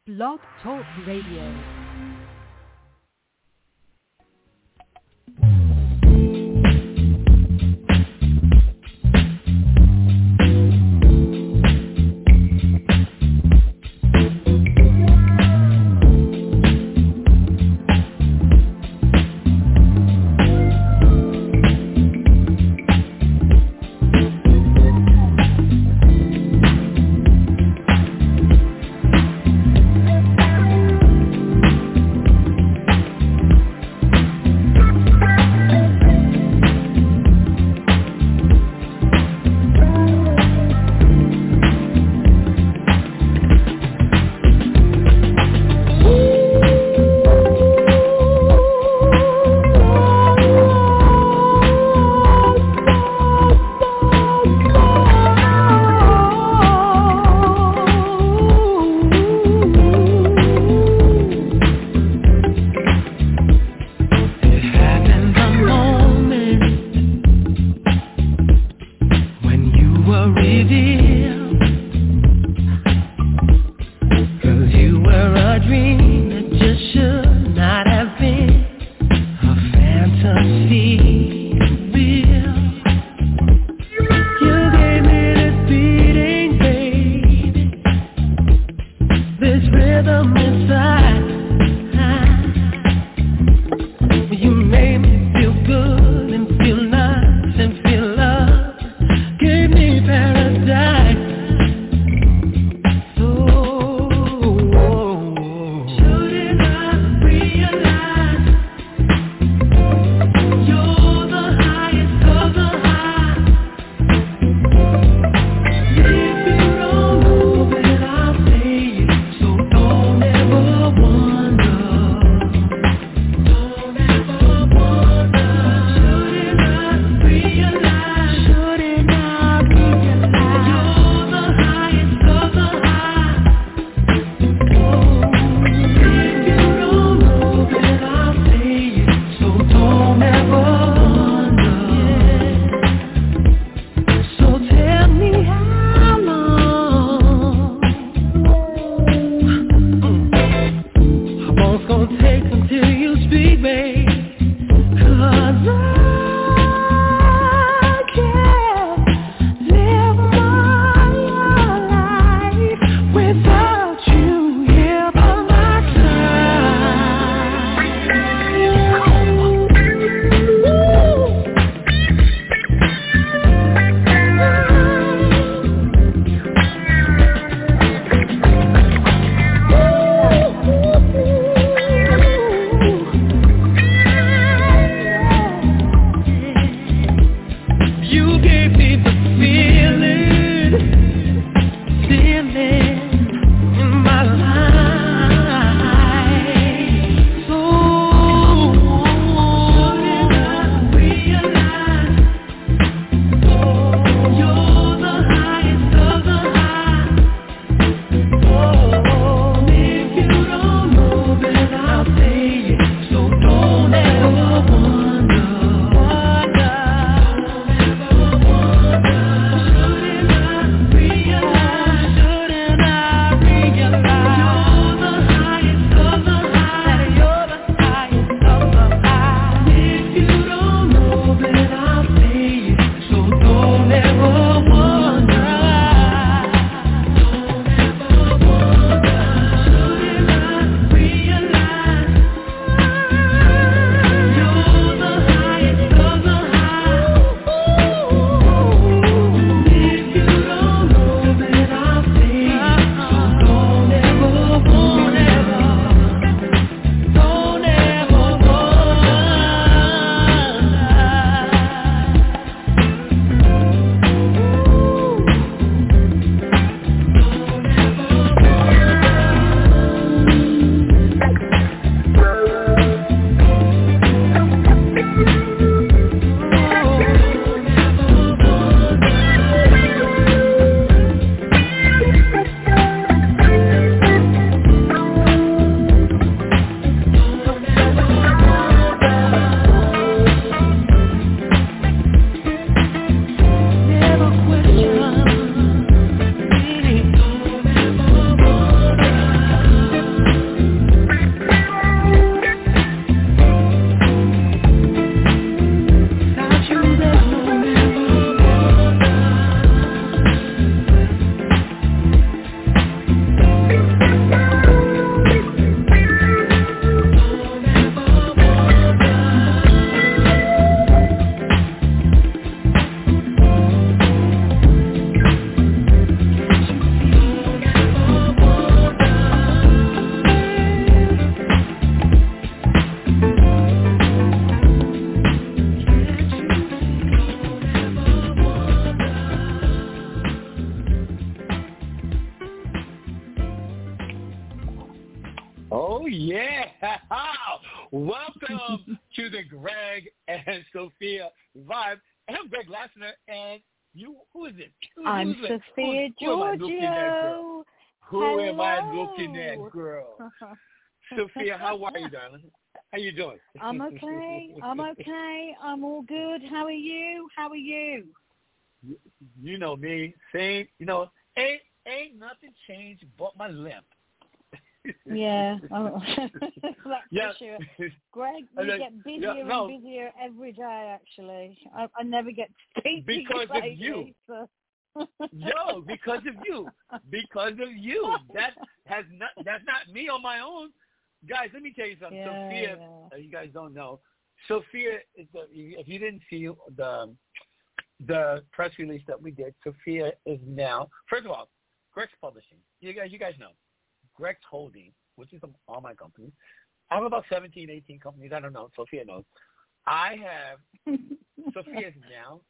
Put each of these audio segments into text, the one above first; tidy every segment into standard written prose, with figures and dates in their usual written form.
Blog Talk Radio. One Oh, yeah. Welcome to the Greg and Sophia Vibe. And I'm Greg Lassner, and you, who is it? I'm Sophia Giorgio. Who am I looking at, girl? Sophia, how are you, darling? How you doing? I'm okay. I'm all good. How are you? You know me. Same. Ain't nothing changed but my limp. Yeah. That's for sure. Greg, you get busier and busier every day, actually. I never get to speak to you lately, of you. Yo, because of you. That's not me on my own. Guys, let me tell you something. Sophia, you guys don't know. Sophia is if you didn't see the press release that we did, Sophia is now, first of all, Greg's Publishing. You guys know. Greg's Holding, which is all my companies. I have about 17, 18 companies. I don't know. Sophia knows. I have Sophia is now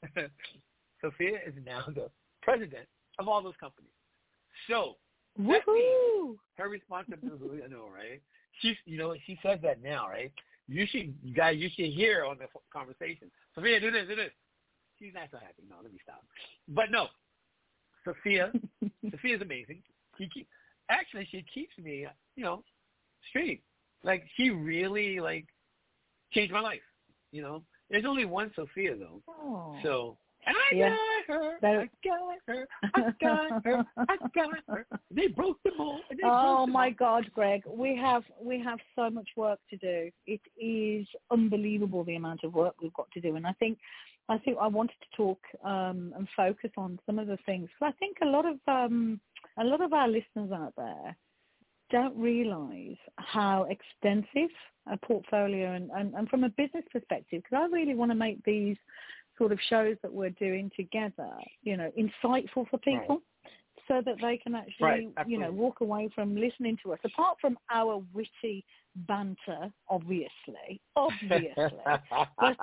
the president of all those companies. So that means her responsibility. I know, right? She says that now, right? You should hear on the conversation. Sophia, do this. She's not so happy. No, let me stop. But no, Sophia's amazing. She keeps me, straight. Like, she really, changed my life, There's only one Sophia, though. Oh. So, and I got her. They broke the mold. Oh, my God, Greg. We have so much work to do. It is unbelievable the amount of work we've got to do. And I think I wanted to talk and focus on some of the things. Because I think a lot of our listeners out there don't realize how extensive a portfolio and from a business perspective, because I really want to make these sort of shows that we're doing together, insightful for people, so that they can actually, walk away from listening to us. Apart from our witty banter, obviously. But,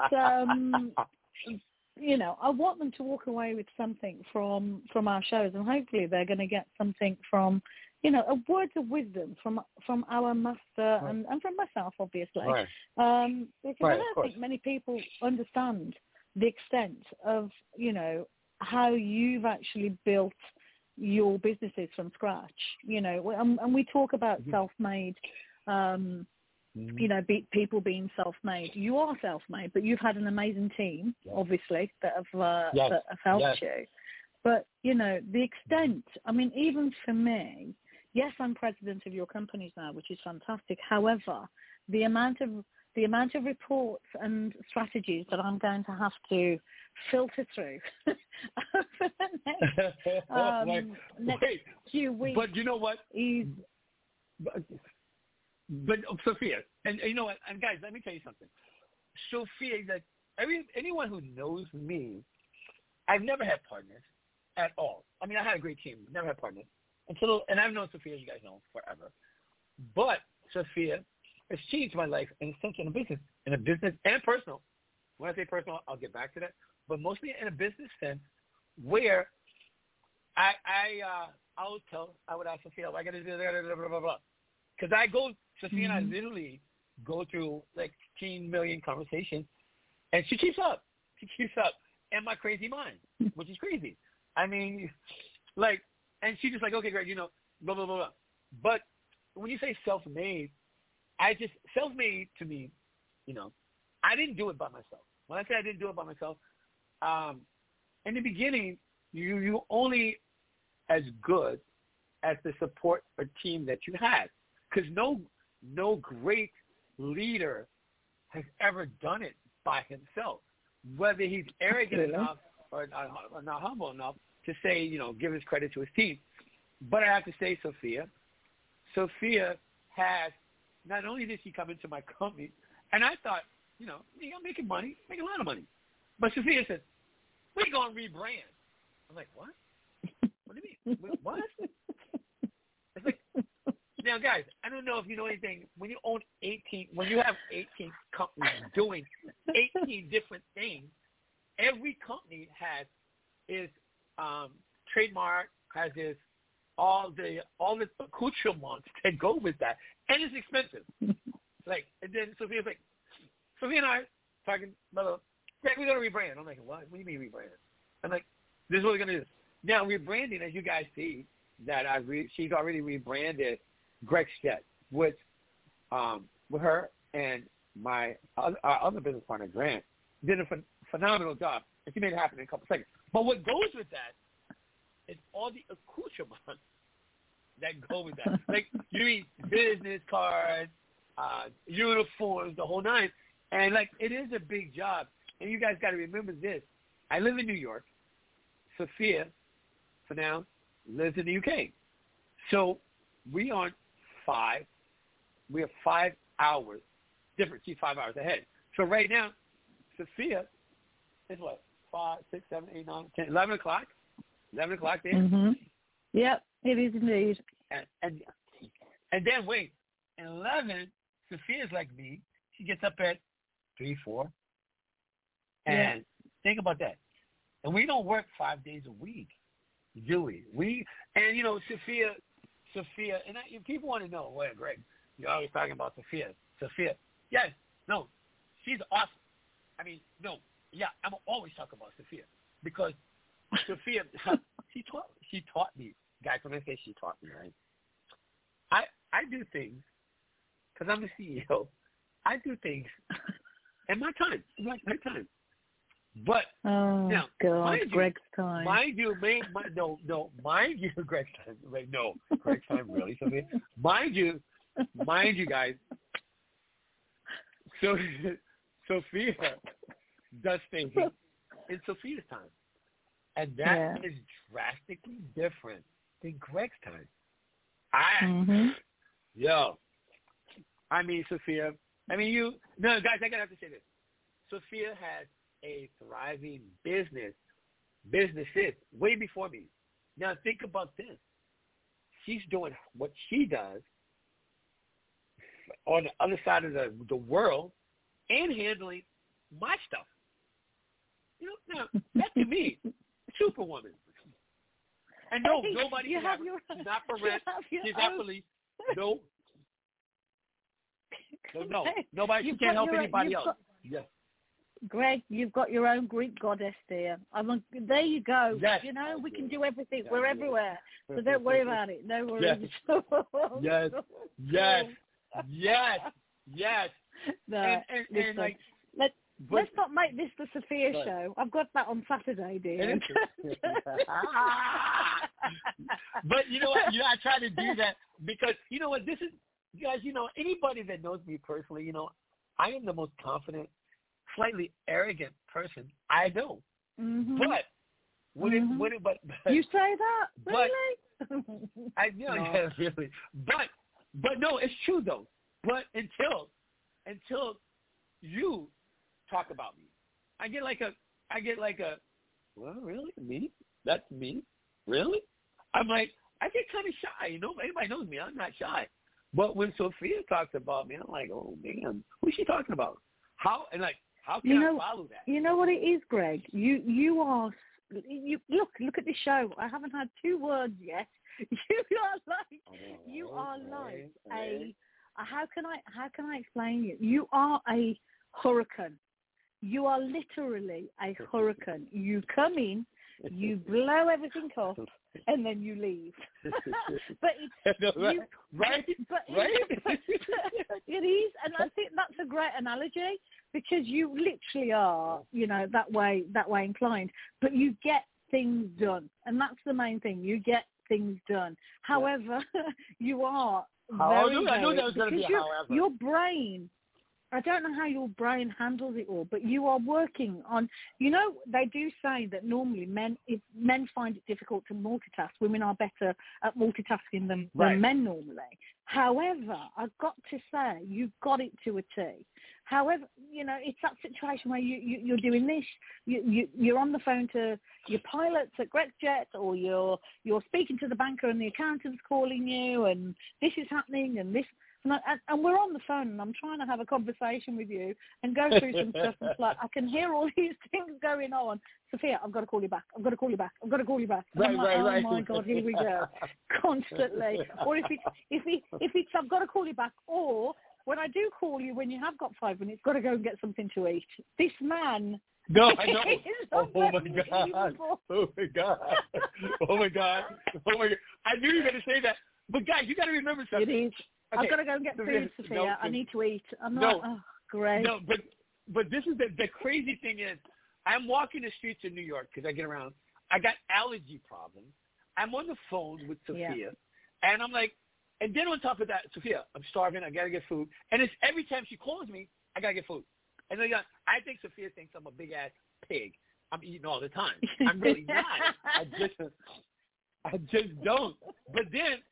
I want them to walk away with something from our shows, and hopefully they're going to get something from, a words of wisdom from our master and from myself, obviously. Right. Because I don't think many people understand the extent of, how you've actually built your businesses from scratch, and we talk about self-made, people being self-made. You are self-made, but you've had an amazing team, obviously, that have helped you. But, the extent, even for me, yes, I'm president of your companies now, which is fantastic. However, the amount of reports and strategies that I'm going to have to filter through for the next few weeks. But you know what? But Sophia, and you know what? And guys, let me tell you something. Sophia, anyone who knows me, I've never had partners at all. I had a great team, never had partners. And I've known Sophia, as you guys know, forever. But Sophia has changed my life in a sense in a business and personal. When I say personal, I'll get back to that. But mostly in a business sense, where I would ask Sophia, I got to do that, blah, blah, blah. Because Sophia and I literally go through 15 million conversations, and she keeps up. In my crazy mind, which is crazy. And she's just okay, Greg, blah, blah, blah, blah. But when you say self-made, self-made to me, I didn't do it by myself. When I say I didn't do it by myself, in the beginning, you only as good as the support or team that you had. Because no great leader has ever done it by himself, whether he's arrogant enough or not humble enough to say, give his credit to his team. But I have to say, Sophia has, not only did she come into my company, and I thought, I'm making money, making a lot of money. But Sophia said, we're going to rebrand. I'm like, what? What do you mean? What? It's like, now, guys, I don't know if you know anything. When you have 18 companies doing 18 different things, every company has its trademark, has its all the accoutrements that go with that, and it's expensive. Like, and then Sophia's like, Sophia and I talking about, we're gonna rebrand. I'm like, what? What do you mean rebrand? I'm like, this is what we're gonna do. Now rebranding, as you guys see, that she's already rebranded Greg's Jet with her and our other business partner Grant did a phenomenal job. And she made it happen in a couple seconds. But what goes with that is all the accoutrements that go with that. Like, you need business cards, uniforms, the whole nine. And, like, it is a big job. And you guys got to remember this. I live in New York. Sophia, for now, lives in the UK. So we are 5 hours different. She's 5 hours ahead. So right now, Sophia is what? 5, 6, 7, 8, 9, 10, 11 o'clock? 11 o'clock there? Mm-hmm. Yep, it is indeed. And then, wait, at 11, Sophia's like me. She gets up at 3, 4. And think about that. And we don't work 5 days a week, do we? And, you know, Sophia, and people want to know, well, Greg, you're always talking about Sophia. Yes, no, she's awesome. I mean, no, yeah, I'm always talking about Sophia because Sophia, she taught me, guys, when I say she taught me, right? I do things, because I'm the CEO, I do things in my time, my time. But now, God, Greg's time. Mind you, Greg's time. Like, no, Greg's time, really, Sophia? Mind you, guys. So Sophia does things in Sophia's time, and that is drastically different than Greg's time. Sophia. Guys, I gotta have to say this. Sophia has a thriving businesses way before me. Now think about this. She's doing what she does on the other side of the world and handling my stuff. You know, now that to me, Superwoman. And no, nobody can have her. She's not for rent. She's not for lease. No, nobody. She can't help anybody else. Yes. Greg, you've got your own Greek goddess there. There you go. Yes. You know, we can do everything. We're everywhere. So don't worry about it. No worries. Yes. No, and like, let's not make this the Sophia show. I've got that on Saturday, dear. But you know what? I try to do that because you know what? This is, guys. You know, anybody that knows me personally, you know, I am the most confident, slightly arrogant person I know. Mm-hmm. But but you say that? But, really? Yeah, really. But no, it's true though. But until you talk about me, I get like a well, really? Me? That's me? Really? I'm like, I get kind of shy, you know. Anybody knows me, I'm not shy. But when Sophia talks about me, I'm like, oh man, who's she talking about? How can I follow that? You know what it is, Greg? You look at the show. I haven't had 2 words yet. You are like how can I explain you? You are a hurricane. You are literally a hurricane. You come in, you blow everything off, and then you leave. But it's right. It is, and I think that's a great analogy because you literally are, you know, that way inclined. But you get things done, and that's the main thing. You get things done. However, you are I knew that was going to be a however. Your brain. I don't know how your brain handles it all, but you are working on, you know, they do say that normally men find it difficult to multitask, women are better at multitasking than men normally. However, I've got to say, you've got it to a T. However, you know, it's that situation where you're doing this, you're on the phone to your pilots at Greg's Jet, or you're speaking to the banker and the accountant's calling you, and this is happening and this. And we're on the phone, and I'm trying to have a conversation with you and go through some stuff. And it's like, I can hear all these things going on. Sophia, I've got to call you back. I've got to call you back. I've got to call you back. And I'm like, oh my God, here we go, constantly. Or if it's I've got to call you back, or when I do call you, when you have got 5 minutes, got to go and get something to eat. This man. No, I know. Oh my God. Oh my God. Oh my God. Oh my God. I knew you were going to say that. But guys, you got to remember something. It is. Okay. I've got to go and get food, Sophia. No, I need to eat. I'm not. Oh, great. No, but this is the crazy thing is, I'm walking the streets of New York because I get around. I got allergy problems. I'm on the phone with Sophia, and I'm like, and then on top of that, Sophia, I'm starving. I got to get food. And it's every time she calls me, I got to get food. And I think Sophia thinks I'm a big-ass pig. I'm eating all the time. I'm really not. I just don't. But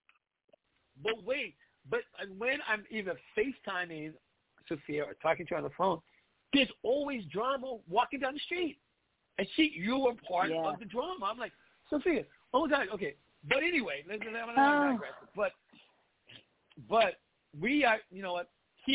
when I'm either FaceTiming Sophia or talking to her on the phone, there's always drama walking down the street. And you were part of the drama. I'm like, Sophia, oh, God, okay. But anyway, I'm not digressing. But we are, you know what,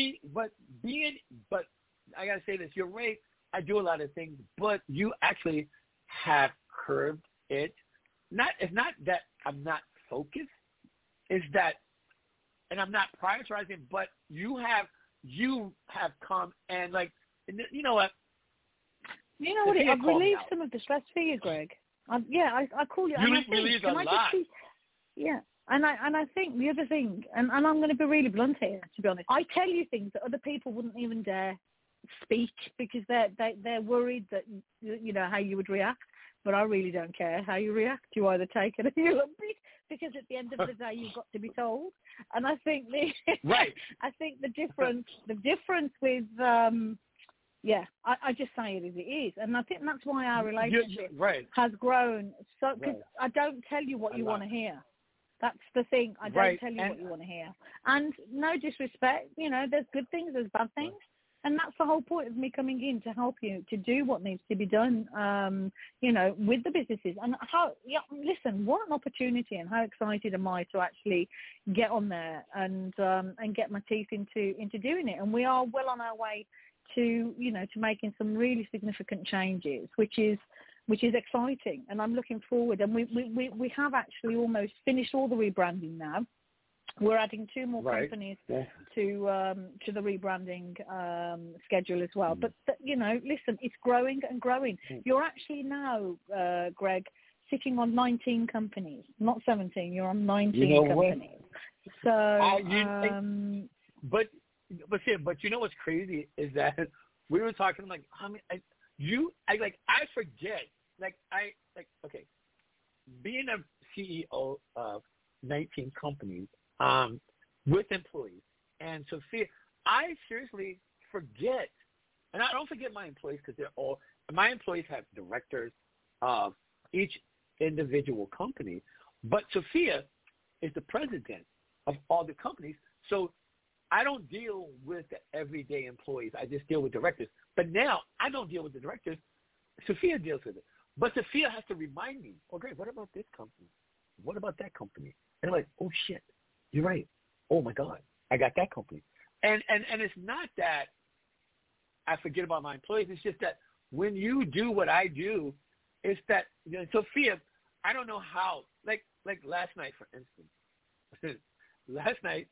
but I got to say this, you're right, I do a lot of things, but you actually have curbed it. It's not that I'm not focused, it's that, and I'm not prioritizing, but you have come and like, you know what? You know what? I've relieved some of the stress for you, Greg. I call you. You relieved a lot. Yeah. And I think the other thing, and I'm going to be really blunt here, to be honest, I tell you things that other people wouldn't even dare speak because they're worried that, you know, how you would react. But I really don't care how you react. You either take it or you lump it, because at the end of the day, you've got to be told. And I think I think the difference with I just say it as it is, and I think that's why our relationship has grown. So cause I don't tell you what you want to hear. That's the thing. I don't tell you what you want to hear. And no disrespect, you know, there's good things, there's bad things. And that's the whole point of me coming in, to help you to do what needs to be done, you know, with the businesses. And listen, what an opportunity, and how excited am I to actually get on there and get my teeth into doing it. And we are well on our way to, you know, to making some really significant changes, which is exciting. And I'm looking forward. And we have actually almost finished all the rebranding now. We're adding 2 more companies to the rebranding schedule as well. But, you know, listen, it's growing and growing. You're actually now, Greg, sitting on 19 companies, not 17. You're on 19 companies. So, but you know what's crazy is that we were talking like, how many, I forget, okay, being a CEO of 19 companies, with employees. And Sophia, I seriously forget, and I don't forget my employees because my employees have directors of each individual company, but Sophia is the president of all the companies. So I don't deal with the everyday employees. I just deal with directors. But now I don't deal with the directors. Sophia deals with it. But Sophia has to remind me, oh, great, what about this company? What about that company? And I'm like, oh, shit. You're right. Oh, my God. I got that company. And it's not that I forget about my employees. It's just that when you do what I do, it's that, you know, Sophia, I don't know how. Like last night, for instance. Last night,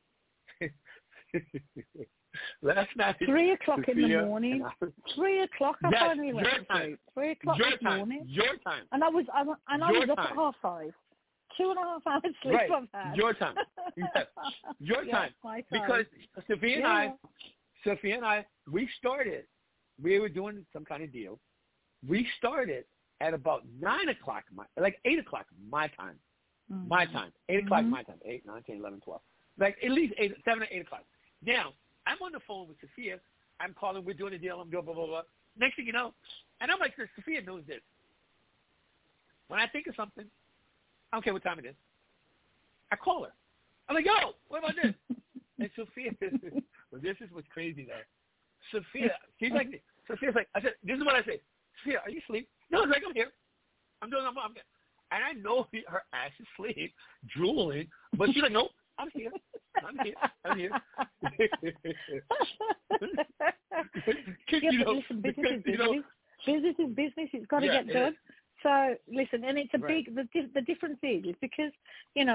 3 o'clock in the morning. 3 o'clock. I finally went to sleep. 3 o'clock this morning. Your time. And I was up at 5:30. 2.5 hours sleep I've had. Your time. Yes. Your time. My time. Because Sophia and I, we were doing some kind of deal. We started at about 9 o'clock, 8 o'clock my time. Mm-hmm. My time. 8 o'clock my time. 8, 9, 10, 11, 12. Like at least 7 or 8 o'clock. Now, I'm on the phone with Sophia. I'm calling. We're doing a deal. I'm doing blah, blah, blah. Next thing you know, and I'm like, Sophia knows this. When I think of something, I don't care what time it is, I call her. I'm like, yo, what about this? And Sophia, well, this is what's crazy though. Sophia, Sophia's like, I said, this is what I say. Sophia, are you asleep? No, it's like, I'm here. I'm and I know her ass is asleep, drooling, but she's like, nope, I'm here. Listen, business is business. Business is business. It's got to get done. So listen, and it's a big. The difference is because and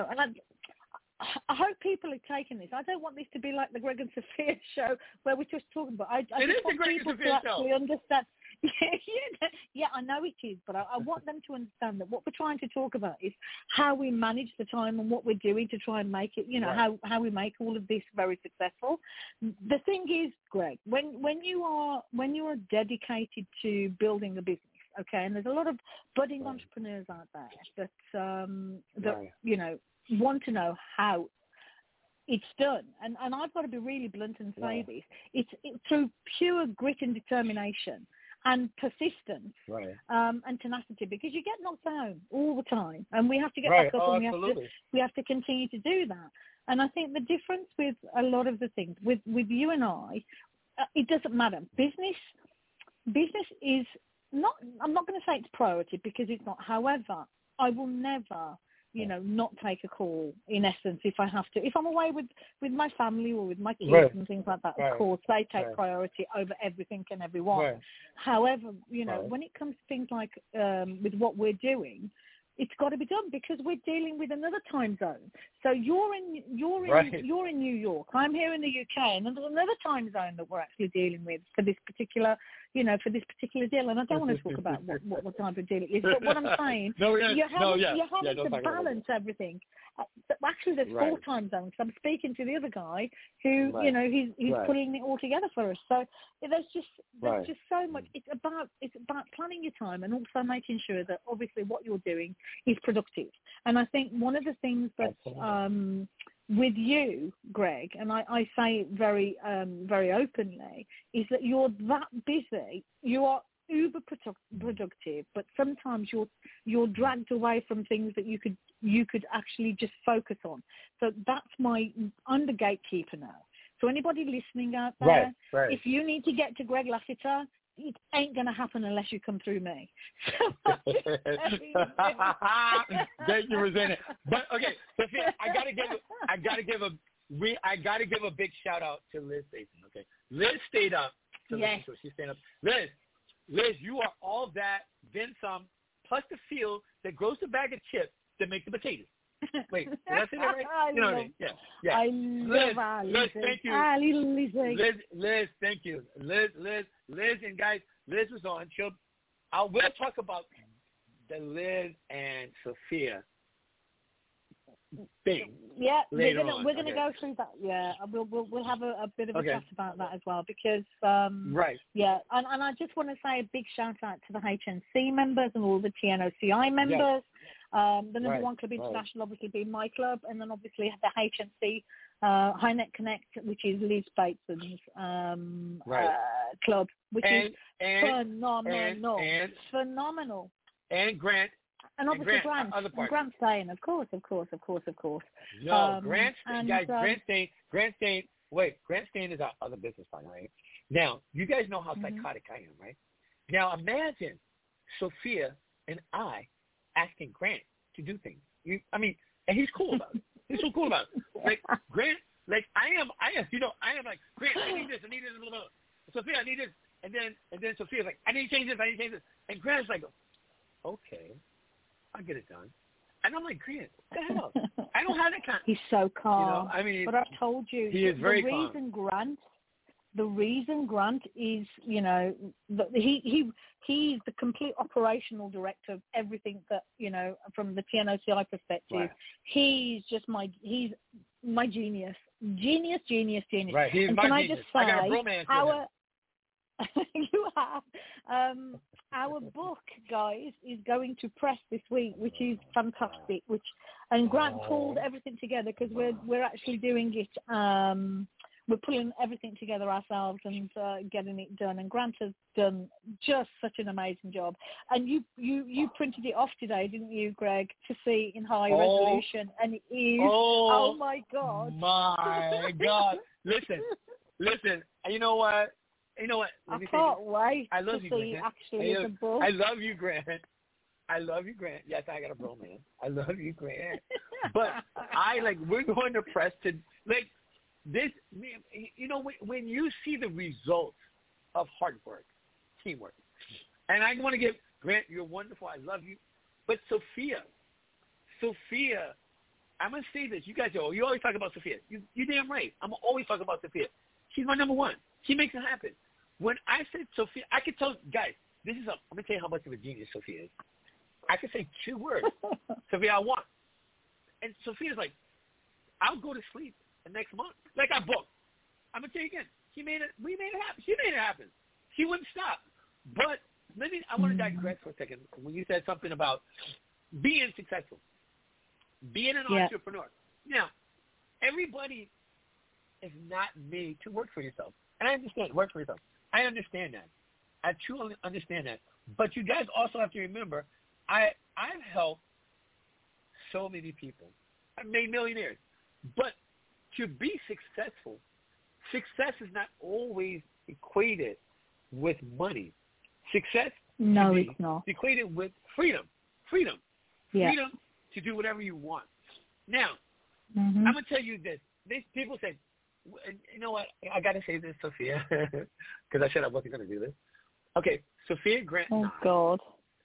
I hope people are taking this. I don't want this to be like the Greg and Sophia show where we're just talking about. I just want people to actually understand. Yeah, I know it is, but I want them to understand that what we're trying to talk about is how we manage the time and what we're doing to try and make it, how we make all of this very successful. The thing is, Greg, when you are dedicated to building a business, okay, and there's a lot of budding entrepreneurs out there that want to know how it's done, and I've got to be really blunt and say this. It's through pure grit and determination and persistence and tenacity, because you get knocked down all the time, and we have to get back up, and we have to continue to do that. And I think the difference with a lot of the things with you and I, it doesn't matter. Business is not. I'm not going to say it's priority because it's not. However, I will never not take a call, in essence, if I have to. If I'm away with my family or with my kids and things like that, of course, they take priority over everything and everyone. However, when it comes to things like with what we're doing, it's got to be done because we're dealing with another time zone. So you're in New York. I'm here in the UK, and there's another time zone that we're actually dealing with for this particular deal. And I don't want to talk about what type of deal it is, but what I'm saying, you're having to balance everything. Actually, there's 4 time zones. I'm speaking to the other guy who, he's putting it all together for us. So there's just so much. It's about planning your time and also making sure that obviously what you're doing is productive. And I think one of the things that with you, Greg, and I say it very openly, is that you're that busy. You are uber productive, but sometimes you're dragged away from things that you could actually just focus on. So I'm the gatekeeper now. So anybody listening out there, if you need to get to Greg Lassiter, it ain't going to happen unless you come through me. Thank you, Rosanna. But okay, Sophia, I gotta give a big shout out to Liz Staten. Okay, Liz stayed up. Yes. So she's staying up. Liz, you are all that, then some, plus the field that grows the bag of chips that make the potatoes. Wait, did I say that right? You know what I mean? Yeah. I love Liz, thank you. Liz, thank you. Liz, and guys, Liz was on. We'll talk about the Liz and Sophia thing. Yeah, we're gonna go through that. Yeah, we'll have a bit of a chat about that as well because Yeah, and I just want to say a big shout out to the HNC members and all the TNOCI members. The number one club international obviously being my club, and then obviously the HNC HiNet Connect, which is Liz Bateson's club, which is phenomenal. And Grant. And obviously Grant Stain, of course. No, Grant Stain. Wait, Grant Stain is our other business partner, right? Now, you guys know how psychotic I am, right? Now, imagine Sophia and I asking Grant to do things. And he's cool about it. He's so cool about it. Like Grant, like I am like, Grant, I need this, blah, blah. Sophia, I need this, and then Sophia's like, I need to change this. And Grant's like, okay, I'll get it done. And I'm like, Grant, what the hell? I don't have that kind. He's so calm. But I've told you, he is very calm. The reason Grant is, he's the complete operational director of everything that, from the TNOCI perspective. Right. He's my genius. Genius. Right, he's my genius. I got a bromance you have. Our book, guys, is going to press this week, which is fantastic. And Grant pulled everything together because we're actually doing it. We're pulling everything together ourselves and getting it done. And Grant has done just such an amazing job. And you printed it off today, didn't you, Greg, to see in high resolution? And it is. Oh my God. My God. Listen. You know what? I can't wait to see actually the book. I love you, Grant. Yes, I got a bromance. I love you, Grant. But we're going to press to this, you know, when you see the results of hard work, teamwork, and I want to give Grant, you're wonderful. I love you. But Sophia, I'm going to say this. You guys know, you always talk about Sophia. You're damn right. I'm always talking about Sophia. She's my number one. She makes it happen. When I said Sophia, I could tell, guys, I'm going to tell you how much of a genius Sophia is. I could say 2 words. Sophia, I want. And Sophia's like, I'll go to sleep the next month. Like I booked. I'm going to tell you again. We made it happen. She made it happen. She wouldn't stop. But I want to digress for a second when you said something about being successful, being an entrepreneur. Now, everybody is not made to work for yourself. And I understand, work for yourself. I understand that. I truly understand that. But you guys also have to remember, I've helped so many people. I've made millionaires. But to be successful, success is not always equated with money. Success it's not. Equated with freedom. Freedom to do whatever you want. Now, I'm going to tell you this. These people say, you know what, I got to say this, Sophia, because I said I wasn't going to do this. Okay, Sophia Grant. Oh, God.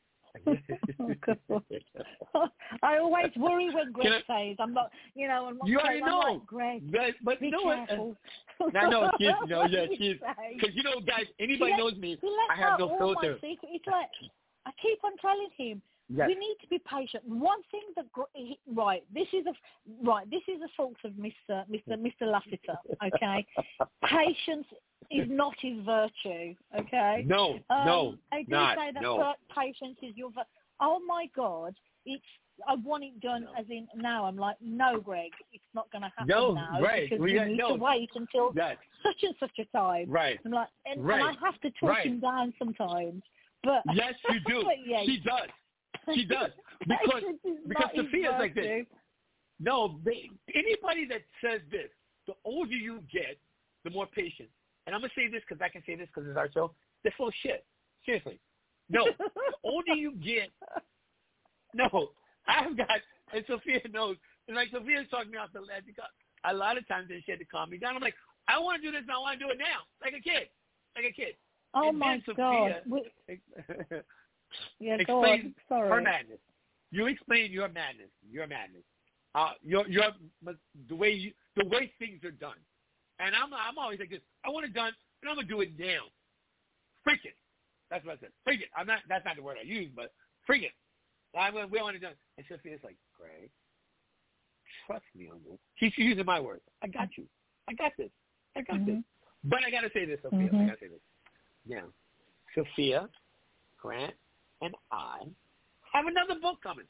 I always worry when Greg says, I'm not, you know, and you already know. Like, Greg, but be careful. No, because, you know, guys, anybody knows me, I have no filter. It's like, I keep on telling him, we need to be patient. One thing that, this is a fault of Mr. Lassiter, okay? Patience is not his virtue, okay? No, I do say that patience is your virtue. Oh my God, I want it done as in now. I'm like, no, Greg, it's not going to happen now because we need to wait until such and such a time. Right. I'm like, and I have to talk him down sometimes. But yes, you do. She does. She does. Because Sophia's like this. No, anybody that says this, the older you get, the more patient. And I'm going to say this because I can say this because it's our show. They're full of shit. Seriously. No. The older you get, I've got, and Sophia knows, and like Sophia's talking me off the ledge. A lot of times she had to calm me down. I'm like, I want to do this and I want to do it now. Like a kid. Oh, and my Sophia, God. Explain Sorry. her madness. You explain your madness. Your the way things are done. And I'm always like this. I want it done, and I'm gonna do it now. Freak it. That's what I said. Freak it. That's not the word I use, but freak it. We want it done. And Sophia's like, Greg, trust me on this. She's using my words. I got you. I got this. This. But I gotta say this, Sophia. I gotta say this. Now, Sophia, Grant, and I have another book coming.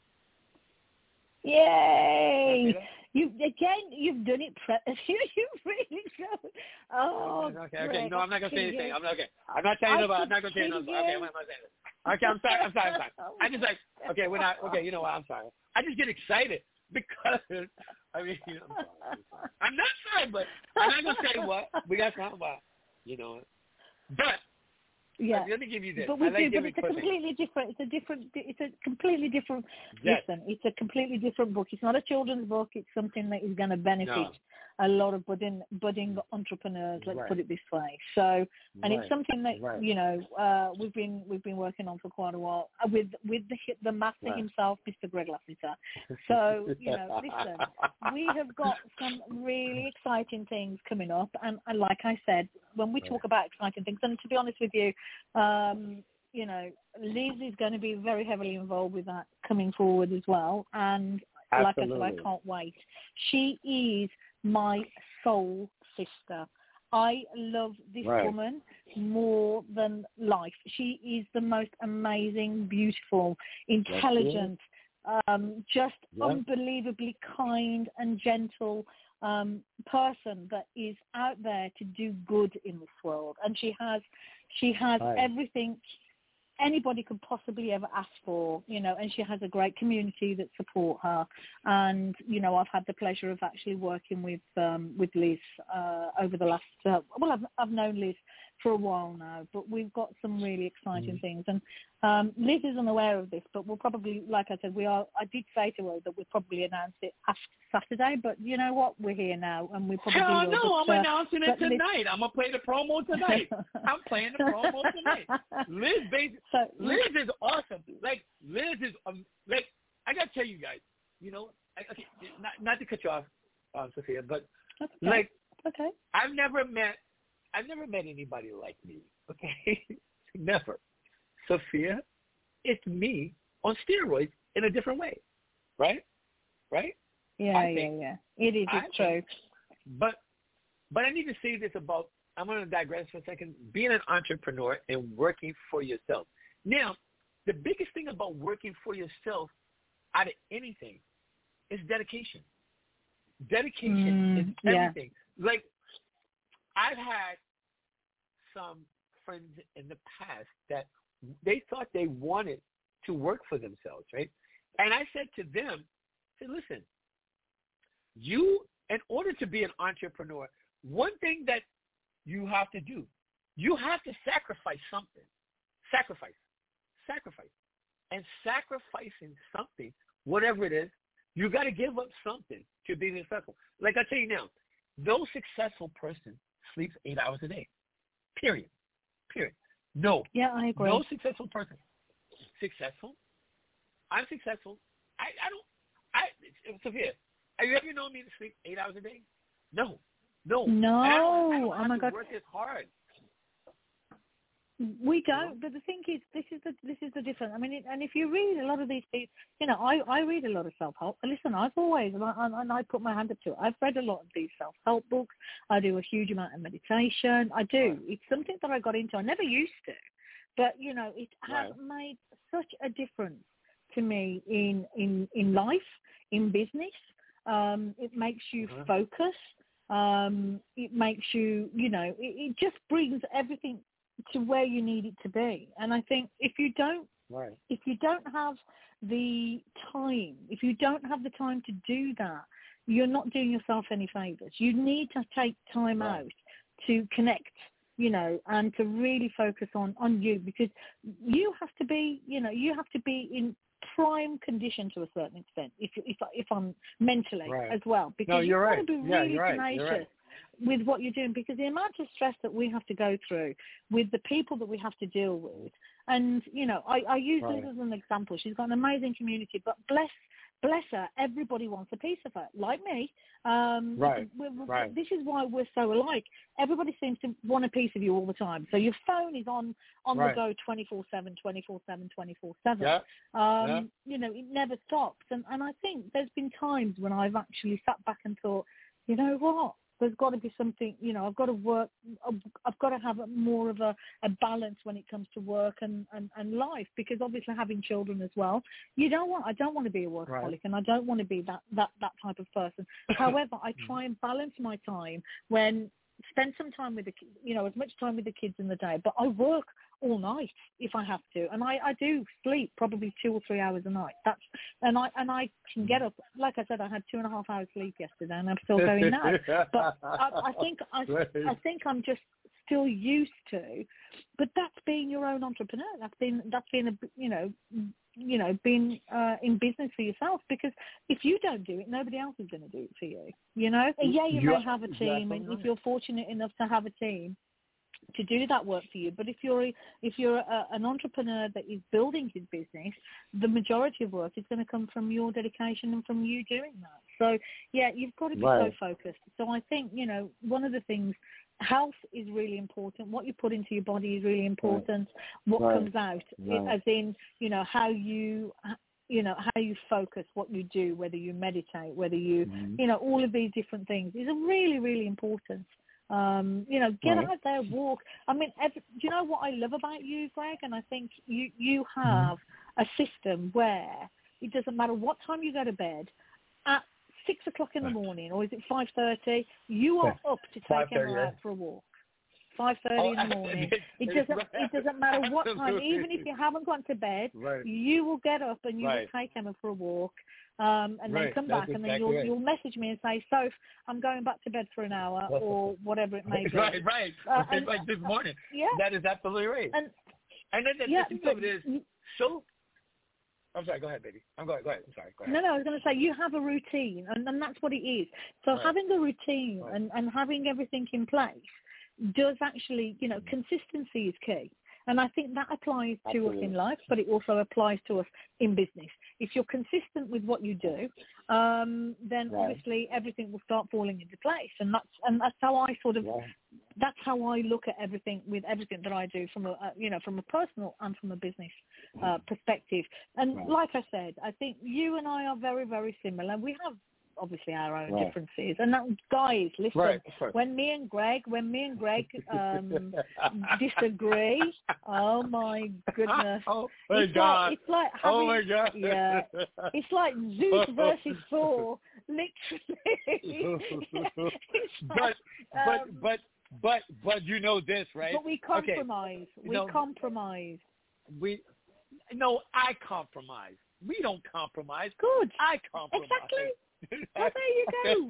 Yay! You've done it. You really know. Oh, okay. No, I'm not gonna say anything. I'm not telling you about. I'm not gonna say anything. Okay, I'm not saying it. Okay, I'm sorry. I just like. Okay, we're not. Okay, you know what? I'm sorry. I just get excited because I'm sorry. I'm not sorry, but I'm not gonna say what we got to talk about. You know, but. Yeah, let me give you this. But it's a completely different. It's a completely different. Yes. Listen, it's a completely different book. It's not a children's book. It's something that is going to benefit a lot of budding entrepreneurs. Let's put it this way. So, and it's something that you know we've been working on for quite a while with the master himself, Mr. Greg Lassiter. So you know, listen, we have got some really exciting things coming up, and like I said, when we talk about exciting things, and to be honest with you. You know, Liz is going to be very heavily involved with that coming forward as well. And Absolutely. like I said, I can't wait. She is my soul sister. I love this woman more than life. She is the most amazing, beautiful, intelligent, just unbelievably kind and gentle person that is out there to do good in this world. And she has everything anybody could possibly ever ask for, you know, and she has a great community that support her. And, you know, I've had the pleasure of actually working with Liz over the last, I've known Liz for a while now, but we've got some really exciting things. And Liz is unaware of this, but we'll probably, like I said, I did say to her that we'll probably announce it after Saturday, but you know what? We're here now, and we probably Hell will. no, but, I'm announcing it tonight. I'm going to play the promo tonight. I'm playing the promo tonight. Liz is awesome. Like, Liz is, like, I got to tell you guys, you know, okay, not to cut you off, Sophia, but, okay. like, okay. I've never met anybody like me, okay? Never. Sophia, it's me on steroids in a different way, right? Right? Yeah. It is. It's true. But I need to say this about, I'm going to digress for a second, being an entrepreneur and working for yourself. Now, the biggest thing about working for yourself out of anything is dedication. Dedication is everything. Yeah. Like, I've had some friends in the past that they thought they wanted to work for themselves, right? And I said to them, listen, you, in order to be an entrepreneur, one thing that you have to do, you have to sacrifice something. Sacrifice. And sacrificing something, whatever it is, you got to give up something to be successful. Like I tell you now, no successful person sleeps 8 hours a day. Period. No. Yeah, I agree. No successful person. Successful. I'm successful. Sophia, have you ever known me to sleep 8 hours a day? No. No. I don't oh my God. Work as hard. We don't, but the thing is, this is the difference. I mean, and if you read a lot of these people, you know, I read a lot of self-help. Listen, I've always, and I put my hand up to it, I've read a lot of these self-help books. I do a huge amount of meditation. I do. Right. It's something that I got into. I never used to, but, you know, it has made such a difference to me in life, in business. It makes you focus. It makes you, you know, it just brings everything to where you need it to be. And I think if you don't have the time to do that, you're not doing yourself any favors. You need to take time out to connect, you know, and to really focus on you, because you have to be, you know, you have to be in prime condition to a certain extent, if I'm mentally as well, because you've got to be really tenacious with what you're doing, because the amount of stress that we have to go through with the people that we have to deal with, and, you know, I use this as an example. She's got an amazing community, but bless her, everybody wants a piece of her, like me. This is why we're so alike. Everybody seems to want a piece of you all the time. So your phone is on the go 24/7, 24/7, 24/7. You know, it never stops. And I think there's been times when I've actually sat back and thought, you know what? There's got to be something, you know, I've got to work, I've got to have more of a balance when it comes to work and life, because obviously having children as well, I don't want to be a workaholic, and I don't want to be that type of person. However, I try and balance my time spend some time with as much time with the kids in the day, but I work all night if I have to, and I do sleep probably 2 or 3 hours a night. And I can get up. Like I said, I had 2.5 hours sleep yesterday, and I'm still going now. But I think I'm just still used to. But that's being your own entrepreneur. That's being being in business for yourself, because if you don't do it, nobody else is going to do it for you. You know, you may have a team, and if you're fortunate enough to have a team to do that work for you, but if you're an entrepreneur that is building his business, the majority of work is going to come from your dedication and from you doing that. So you've got to be so focused. So I think, you know, one of the things, health is really important. What you put into your body is really important. What comes out, as in, you know, how you focus, what you do, whether you meditate, whether you, you know, all of these different things is really, really important. You know, get out there, walk. I mean, do you know what I love about you, Greg? And I think you have a system where it doesn't matter what time you go to bed, at 6 o'clock in the morning, or is it 5:30? You are up to take Emma out for a walk. 5:30 in the morning. It doesn't matter what time. Even if you haven't gone to bed, you will get up and you will take Emma for a walk. And then come back, and then you'll message me and say, Soph, I'm going back to bed for an hour, or whatever it may be. Right. Like this morning. Yeah. That is absolutely right. And then the thing of it is, so. I'm sorry. Go ahead, baby. Go ahead. I'm sorry. Go ahead. No, I was going to say you have a routine, and that's what it is. So having a routine and having everything in place does actually, consistency is key. And I think that applies to us in life, but it also applies to us in business. If you're consistent with what you do, then obviously everything will start falling into place. And that's how I that's how I look at everything with everything that I do from a personal and from a business perspective. And like I said, I think you and I are very, very similar. We have obviously our own differences. And that, guys, listen, when me and Greg disagree, oh my goodness. Oh my God. It's like having, oh my God. Yeah. It's like Zeus versus Thor, literally. But you know this, right? But we compromise. Okay. Compromise. I compromise. We don't compromise. Good. I compromise. Exactly. Well, there you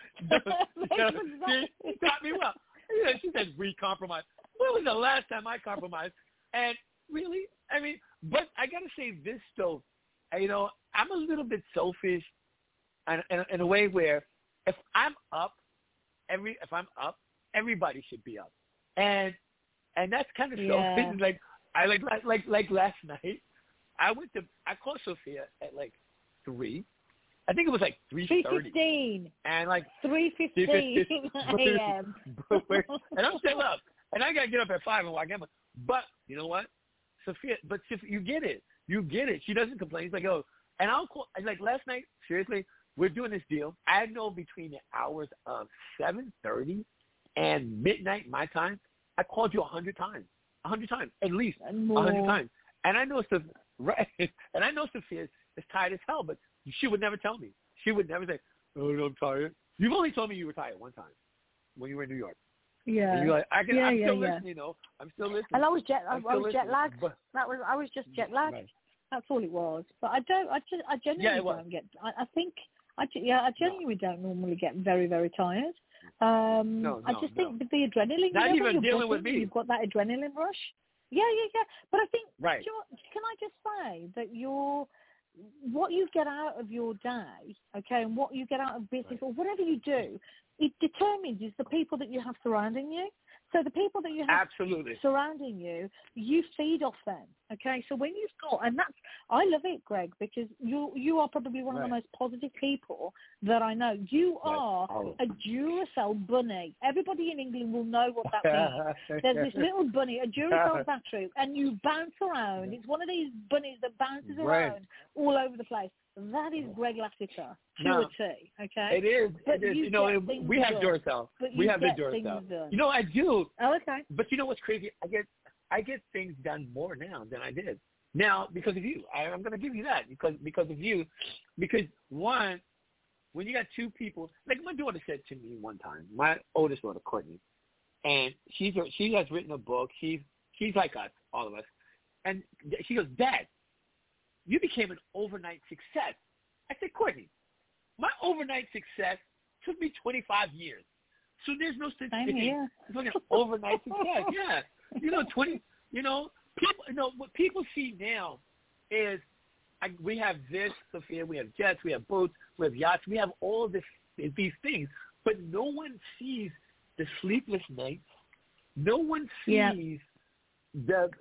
go. She got me well. She said we compromise. When was the last time I compromised? And really, but I got to say this though, I'm a little bit selfish in a way where if I'm up, everybody should be up. And that's kind of selfish. Like last night, I called Sophia at like 3. I think it was like 3:30. And 3:15 a.m. And I'm still up. And I got to get up at 5 and walk in. But you know what? Sophia, you get it. You get it. She doesn't complain. She's like, oh. And I'll call. Like last night, seriously, we're doing this deal. I know between the hours of 7:30 and midnight my time, I called you 100 times. 100 times, at least. 100 times. And I know Sophia is tired as hell, but she would never tell me. She would never say, oh, I'm tired. You've only told me you were tired one time when you were in New York. Yeah. And you're like, I'm still listening, I'm still listening. And I was jet lagged. I was just jet lagged. Right. That's all it was. But I genuinely don't get. I genuinely don't normally get very, very tired. I just think with the adrenaline. Not even dealing with me. You've got that adrenaline rush. Yeah. But I think, right. Can I just say that what you get out of your day, okay, and what you get out of business or whatever you do, it determines is the people that you have surrounding you. So the people that you have surrounding you, you feed off them, okay? So when you've got, and that's, I love it, Greg, because you are probably one of the most positive people that I know. You are a Duracell bunny. Everybody in England will know what that means. There's this little bunny, a Duracell battery, and you bounce around. It's one of these bunnies that bounces around all over the place. That is Greg Lassiter to a T, okay? It is. But it is. We have Duracell. We have the Duracell. I do. Oh, okay. But you know what's crazy? I get things done more now than I did. Now, because of you. I'm going to give you that because of you. Because, one, when you got two people, like my daughter said to me one time, my oldest daughter, Courtney, and she has written a book. She's like us, all of us. And she goes, Dad, you became an overnight success. I said, Courtney, my overnight success took me 25 years. So there's no such thing as like an overnight success. Yeah. What people see now is we have this, Sophia, we have jets, we have boats, we have yachts, we have all these things, but no one sees the sleepless nights. No one sees the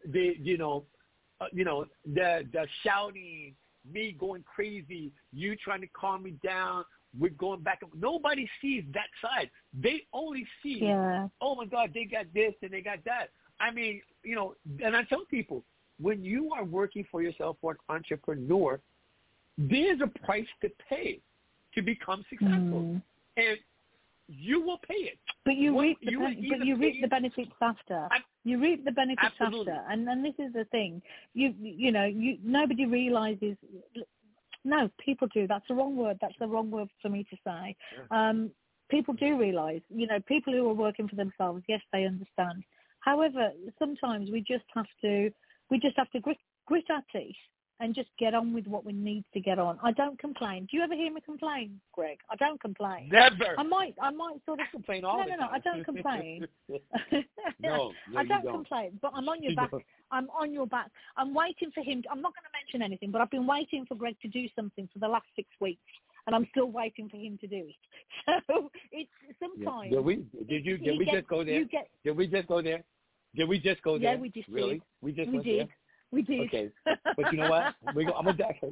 shouting, me going crazy, you trying to calm me down, we're going back up. Nobody sees that side. They only see, oh my God, they got this and they got that. And I tell people, when you are working for yourself or an entrepreneur, there's a price to pay to become successful. And you will pay it. But you reap the benefits after. You reap the benefits after, and this is the thing. Nobody realizes. No, people do. That's the wrong word. That's the wrong word for me to say. people do realise, people who are working for themselves, yes, they understand. However, sometimes we just have to grit our teeth and just get on with what we need to get on. I don't complain. Do you ever hear me complain, Greg? I don't complain. Never. I might sort of complain all the time. No, I don't complain. No, I don't complain, but I'm on your back. I'm on your back. I'm waiting for him. I'm not going to mention anything, but I've been waiting for Greg to do something for the last 6 weeks, and I'm still waiting for him to do it. So it's sometimes. Did we just go there? Did we just go there? Yeah, we just really? did. We did. We did. Okay, but you know what? I'm a doctor.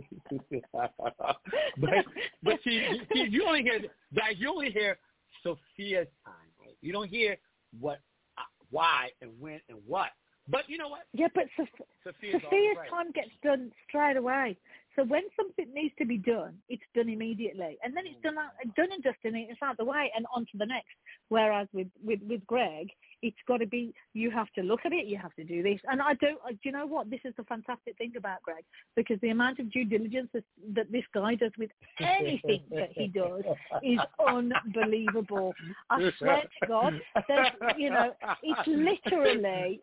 but see, you only hear, guys. You only hear Sophia's time, right? You don't hear what, why, and when, and what. But you know what? Yeah, but Sophia's right. time gets done straight away. So when something needs to be done, it's done immediately, and then it's done and dusted, and it's out the way, and on to the next. Whereas with Greg, it's got to be, you have to look at it, you have to do this. And do you know what? This is the fantastic thing about Greg, because the amount of due diligence that this guy does with anything that he does is unbelievable. I swear to God, it's literally,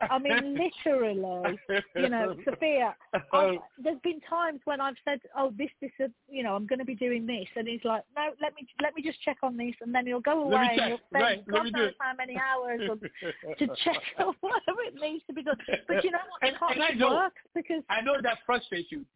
Sophia, there's been times when I've said, this, I'm going to be doing this, and he's like, no, let me just check on this, and then he'll go away and he'll spend God knows how many hours to check on whatever it needs to be done. But you know what? It works because I know that frustrates you.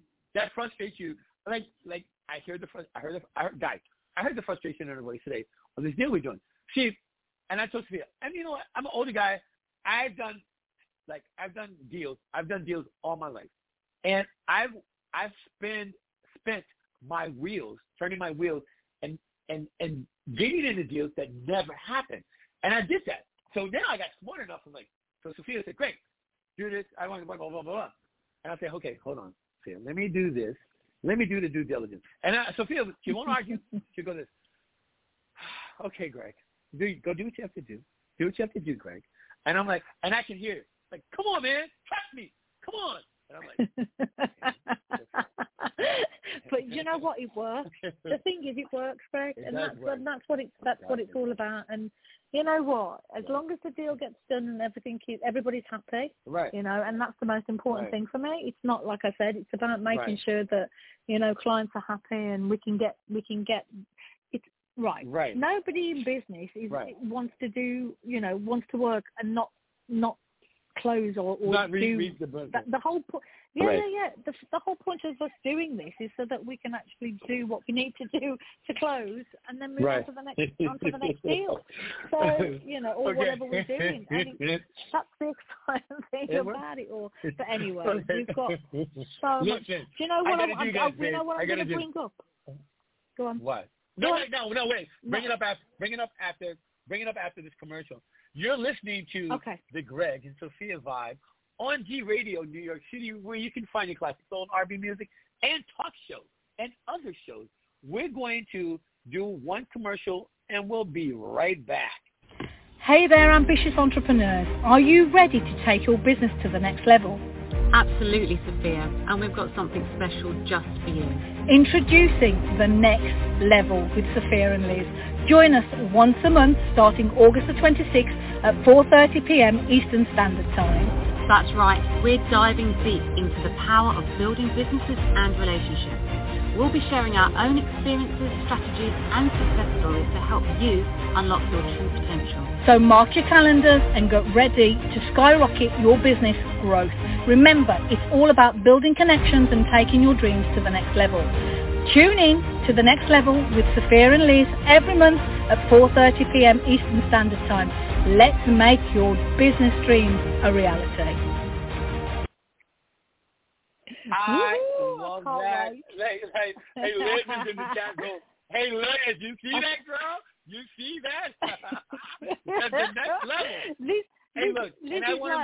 Like I heard the frustration in her voice today on this deal we're doing. And I told Sophia, and you know what? I'm an older guy. I've done deals. I've done deals all my life, and I've spent my wheels, turning my wheels, and getting into deals that never happened. And I did that. So now I got smart enough. So Sophia said, great, do this. I want to blah, blah, blah, blah. And I said, okay, hold on. Sophia, let me do this. Let me do the due diligence. And Sophia, she won't argue. She'll go this. Okay, Greg, go do what you have to do. Do what you have to do, Greg. And I'm like, and I can hear it. Like, come on, man. Trust me. Come on. And I'm like, but you know what? It works. The thing is, it works, Greg, and that's what it's all about. And you know what? As long as the deal gets done and everybody's happy, right? And that's the most important thing for me. It's not, like I said, it's about making sure that clients are happy and we can get it's right. Right. Nobody in business wants to work and not close or not do the whole point. The whole point of us doing this is so that we can actually do what we need to do to close and then move on to the next deal. So or whatever we're doing. That's the exciting thing about it all. But anyway, we've got so much. Do you know what I'm going to bring up? Go on. What? No, wait. Bring it up after this commercial. You're listening to the Greg and Sophia Vibe on G Radio, New York City, where you can find your classic soul and R&B music and talk shows and other shows. We're going to do one commercial, and we'll be right back. Hey there, ambitious entrepreneurs. Are you ready to take your business to the next level? Absolutely, Sophia, and we've got something special just for you. Introducing The Next Level with Sophia and Liz. Join us once a month starting August the 26th at 4:30 p.m. Eastern Standard Time. That's right, we're diving deep into the power of building businesses and relationships. We'll be sharing our own experiences, strategies and success stories to help you unlock your true potential. So mark your calendars and get ready to skyrocket your business growth. Remember, it's all about building connections and taking your dreams to the next level. Tune in to The Next Level with Sophia and Liz every month at 4:30 p.m. Eastern Standard Time. Let's make your business dreams a reality. I love that. Hey, Liz is in the chat room. Hey, Liz, you see that, girl? You see that? That's the next level. Hey, look, and I want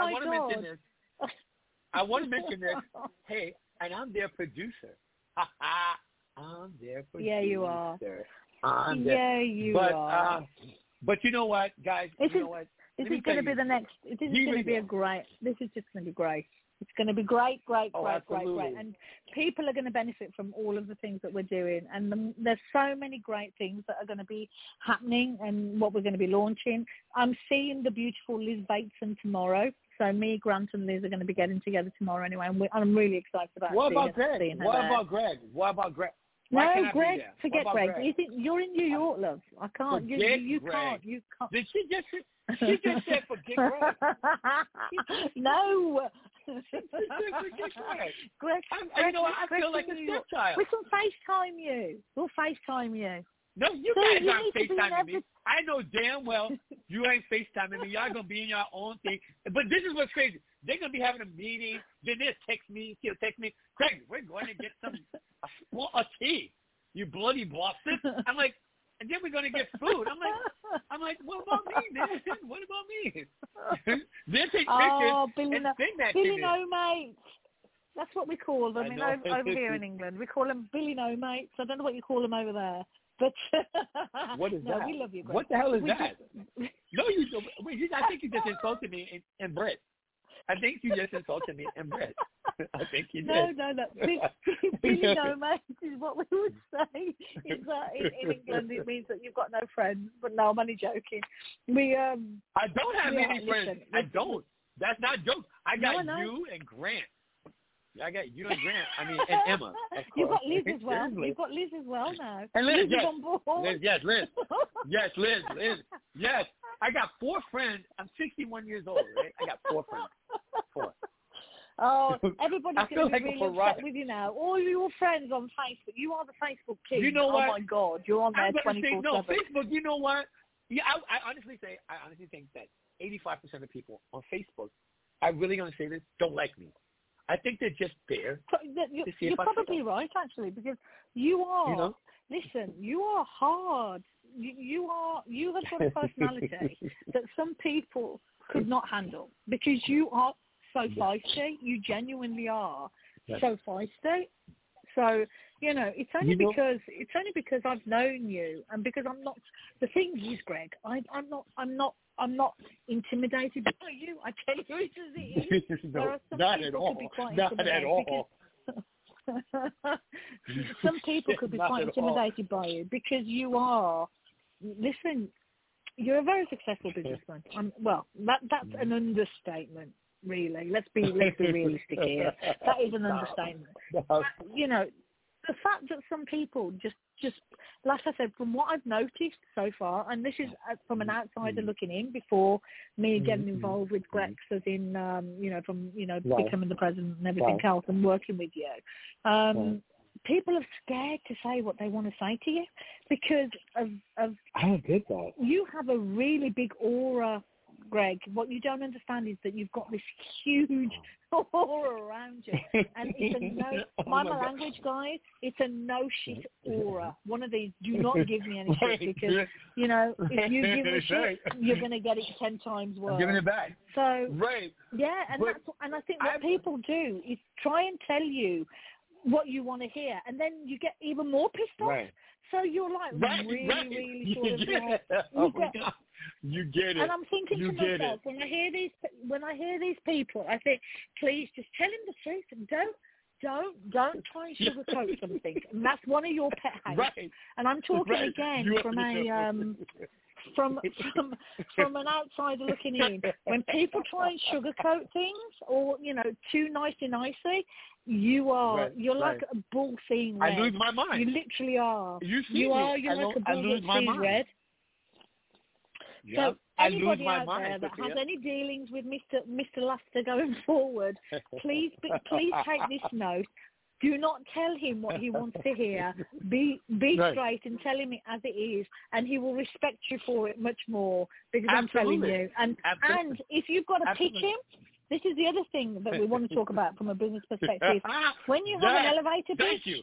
to mention this. Hey, and I'm their producer. I'm their producer. Yeah, you are. You are. But you know what, guys? This is going to be the next. This is going to be great. This is just going to be great. It's going to be great. Absolutely. And people are going to benefit from all of the things that we're doing. And there's so many great things that are going to be happening and what we're going to be launching. I'm seeing the beautiful Liz Bateson tomorrow. So me, Grant, and Liz are going to be getting together tomorrow anyway. And I'm really excited about What about Greg? What about Greg? No, Greg, forget Greg. You think you're in New York, love? I can't. You can't. You can't. Did she just said forget Greg? No. Forget Greg. You know what? I feel like a stepchild. We can FaceTime you. We'll FaceTime you. No, you guys aren't FaceTiming me. I know damn well you ain't FaceTiming me. Y'all gonna be in your own thing. But this is what's crazy. They're gonna be having a meeting. Then they'll text me. He'll text me. Craig, we're going to get a tea. You bloody bastard. I'm like, and then we're gonna get food. I'm like, what about me, man? What about me? They take pictures and sing that to me. Billy No Mates. That's what we call them over here in England. We call them Billy No Mates. I don't know what you call them over there. But what is that? We love you, Greg. What the hell is that? No, you don't. Wait, I think you just insulted me in Brett. I think you just insulted me in Brett. I think you did. No. Billy No Mates is what we would say. In England, it means that you've got no friends. But no, I'm only joking. I don't have any friends. I don't. That's not a joke. I got you and Grant. I got you and Grant. I mean, and Emma. You've got Liz as well. You've got Liz as well now. And Liz, is on board. Liz. Yes, Liz. Yes. I got 4 friends. I'm 61 years old, right? I got 4 friends. 4. Oh, everybody's going to be really upset with you now. All your friends on Facebook. You are the Facebook king. You know what? Oh, my God. You're on there 24/7. No, Facebook, you know what? Yeah, I honestly think that 85% of people on Facebook, I'm really going to say this, don't like me. I think they're just there. You're probably right, actually, because you are. Listen, you are hard. You have got a personality that some people could not handle because you are so feisty. You genuinely are so feisty. So it's only because I've known you and because I'm not. The thing is, Greg, I'm not intimidated by you. I tell you it as it is. No, there are some not people at all. could be quite not at all. Some people could be quite intimidated by you because you are. Listen, you're a very successful businessman. That's an understatement, really. Let's be realistic here. That is an understatement. The fact that some people just like I said, from what I've noticed so far, and this is from an outsider looking in before me getting involved with Grex, as in becoming the president and everything else, and working with you. People are scared to say what they want to say to you because of I don't get that. You have a really big aura, Greg. What you don't understand is that you've got this huge aura around you, and it's a my language, guys. It's a no shit aura. One of these. Do not give me any shit because if you give me shit, you're going to get it 10 times worse. I'm giving it back. So right. Yeah, and I think what people do is try and tell you what you want to hear, and then you get even more pissed off. Right. So you're like really sort of. You get it. And I'm thinking to myself, when I hear these people, I think, please just tell him the truth and don't try and sugarcoat something. And that's one of your pet hates. Right. And I'm talking again from from an outsider looking in. When people try and sugarcoat things or too nicey, you're like a bull seeing red. I lose my mind. You literally are. You're like a bull that sees red. Yeah. So anybody out there that has any dealings with Mr. Laster going forward, please take this note. Do not tell him what he wants to hear. Be straight and tell him it as it is, and he will respect you for it much more because I'm telling you. And if you've got to pitch him, this is the other thing that we want to talk about from a business perspective. When you have an elevator pitch,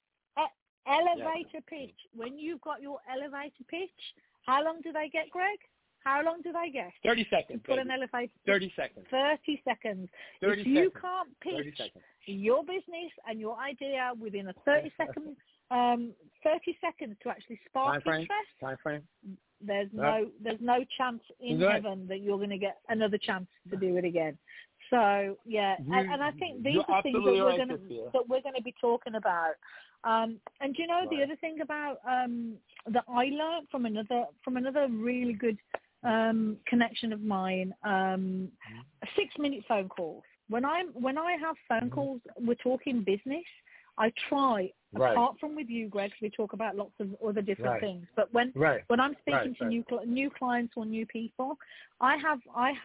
pitch. When you've got your elevator pitch, how long do they get, Greg? How long do they get? 30 seconds. Put an elevator. 30 seconds. 30 seconds. If you can't pitch your business and your idea within a 30 seconds to actually spark interest, time frame. There's no chance in heaven that you're going to get another chance to do it again. So yeah, and I think these are things that we're going to be talking about. And do you know the other thing about that I learned from another really good connection of mine, 6-minute phone calls. When I have phone calls, we're talking business. I try, apart from with you, Greg, we talk about lots of other different things. But when I'm speaking to new clients or new people, I have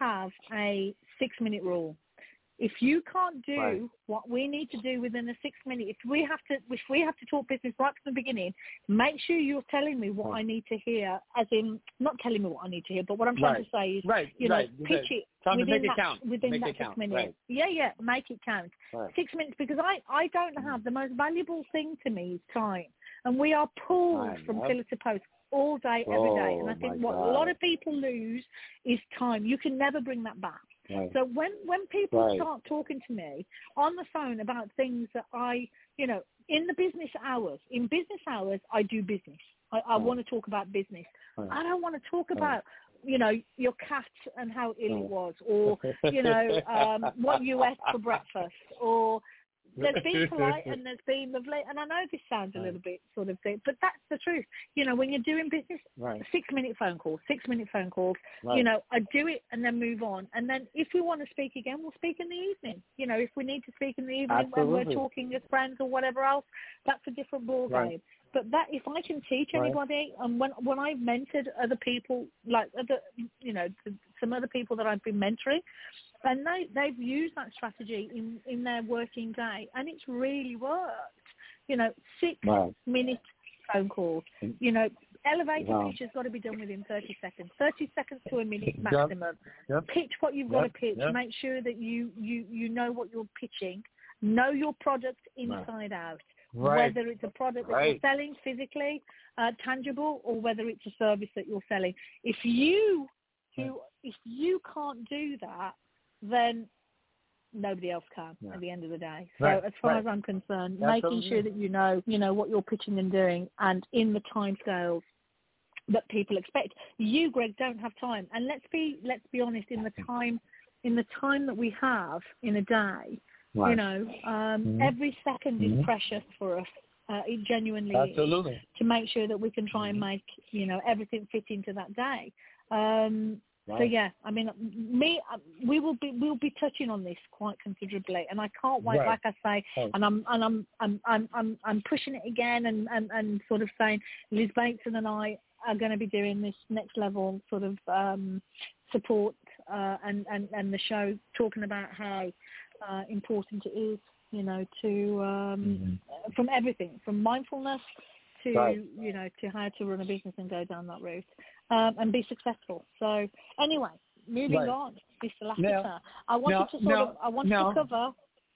a 6-minute rule. If you can't do what we need to do within a 6 minute, if we have to talk business right from the beginning, make sure you're telling me what I need to hear. As in, not telling me what I need to hear, but what I'm trying to say is, pitch it within that 6 minutes. Right. Yeah, make it count. 6 minutes, because I don't have the most valuable thing to me is time, and we are pulled from pillar to post all day, every day. And I think what a lot of people lose is time. You can never bring that back. So when people start talking to me on the phone about things that I, in the business hours, I do business. I want to talk about business. I don't want to talk about, your cat and how ill it was, or, what you ate for breakfast, or there's been polite and there's been lovely. And I know this sounds a little bit sort of thing, but that's the truth. When you're doing business, 6-minute phone calls, I do it and then move on. And then if we want to speak again, we'll speak in the evening. If we need to speak in the evening when we're talking as friends or whatever else, that's a different ball game. But that, if I can teach anybody, and when I've mentored other people, like some other people that I've been mentoring, and they've used that strategy in their working day, and it's really worked. 6-minute phone calls. Elevator pitch has got to be done within 30 seconds. 30 seconds to a minute maximum. Pitch what you've got to pitch. Make sure that you know what you're pitching. Know your product inside out. Whether it's a product that you're selling physically, tangible, or whether it's a service that you're selling. If you can't do that, then nobody else can at the end of the day. So as far as I'm concerned, making sure that you know what you're pitching and doing, and in the time scales that people expect. You, Greg, don't have time. And let's be honest, in the time that we have in a day, every second is precious for us. It genuinely is, to make sure that we can try and make everything fit into that day. So yeah, I mean, we'll be touching on this quite considerably, and I can't wait. Like I say, and I'm pushing it again, and sort of saying Liz Bateson and I are going to be doing this next level sort of support and the show, talking about how important it is, to from everything, from mindfulness to to how to run a business and go down that route and be successful. So anyway, moving on, Mr. Lassiter, I wanted to cover.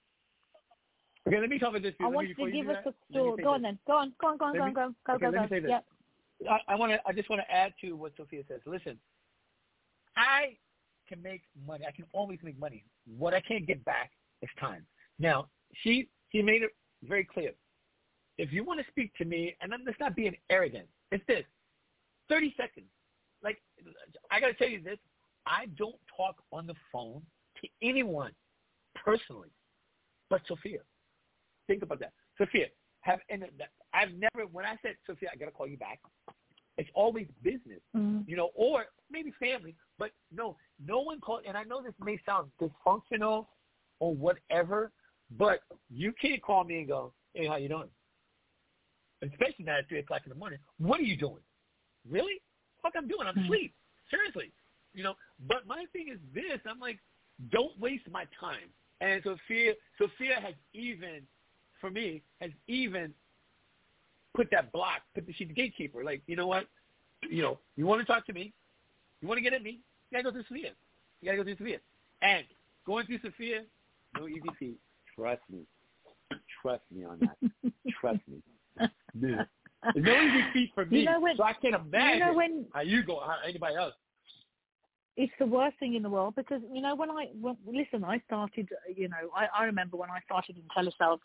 Okay, let me cover this. I wanted to give us a story. Go on then. Go on. Let me say this. Yep. I just want to add to what Sophia says. Listen, I can make money. I can always make money. What I can't get back is time. Now, she made it very clear. If you want to speak to me, and let's not being arrogant, it's this: 30 seconds. Like, I got to tell you this: I don't talk on the phone to anyone personally, but Sophia. Think about that, Sophia. I've never, when I said, Sophia, I got to call you back, it's always business, or maybe family, but no one called. And I know this may sound dysfunctional or whatever, but you can't call me and go, hey, how you doing? Especially not at 3 o'clock in the morning. What are you doing? Really? Fuck, I'm doing. I'm asleep. Seriously. But my thing is this. I'm like, don't waste my time. And Sophia has even, for me, put that block. She's the gatekeeper. Like, you know what? You want to talk to me? You want to get at me? You got to go through Sophia. And going through Sophia, no easy feat. Trust me on that. Trust me. Yeah. There's no easy feat for me, so I can't imagine how you go, how anybody else. It's the worst thing in the world because, I started, I remember when I started in telesales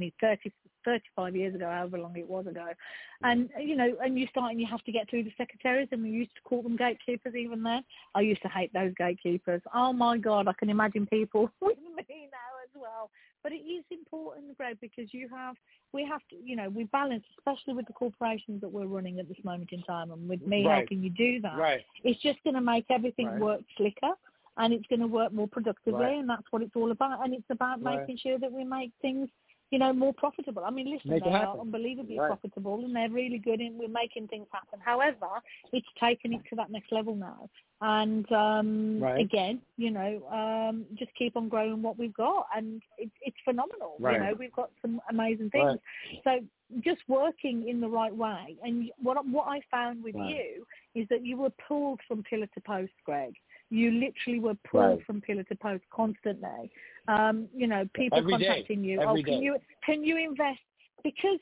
35 years ago, however long it was ago. And, and you start and you have to get through the secretaries, and we used to call them gatekeepers even then. I used to hate those gatekeepers. Oh, my God, I can imagine people with me now as well. But it is important, Greg, because we have to, we balance, especially with the corporations that we're running at this moment in time, and with me helping you do that. Right. It's just going to make everything work slicker, and it's going to work more productively, and that's what it's all about. And it's about making sure that we make things, more profitable. I mean, listen, they are unbelievably profitable, and they're really good, and we're making things happen. However, it's taken it to that next level now. And again, just keep on growing what we've got, and it's phenomenal. Right. We've got some amazing things. So just working in the right way. And what I found with you is that you were pulled from pillar to post, Greg. You literally were pulled from pillar to post constantly. People Every contacting day. you. Every Can you invest? Because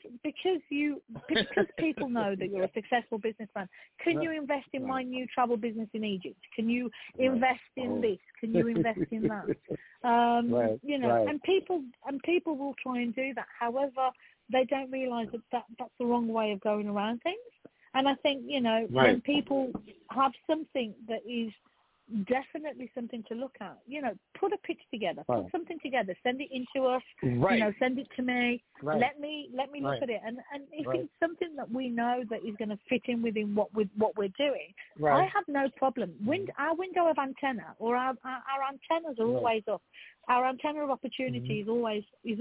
people know that you're a successful businessman. Can you invest in my new travel business in Egypt? Can you invest in this? Can you invest in that? And people will try and do that. However, they don't realise that's the wrong way of going around things. And I think when people have something that is definitely something to look at, put a pitch together, put something together, send it in to us, send it to me, let me look at it, and if it's something that we know that is going to fit in within what we're doing, I have no problem. Our window of antenna, or our antennas are always up. Our antenna of opportunity is always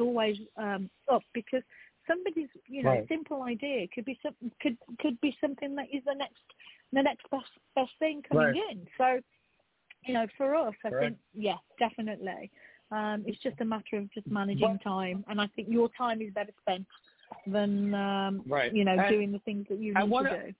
up, because somebody's simple idea could be something that is the next best thing coming in. So for us, I think, definitely. It's just a matter of just managing time, and I think your time is better spent than doing the things that you need to do.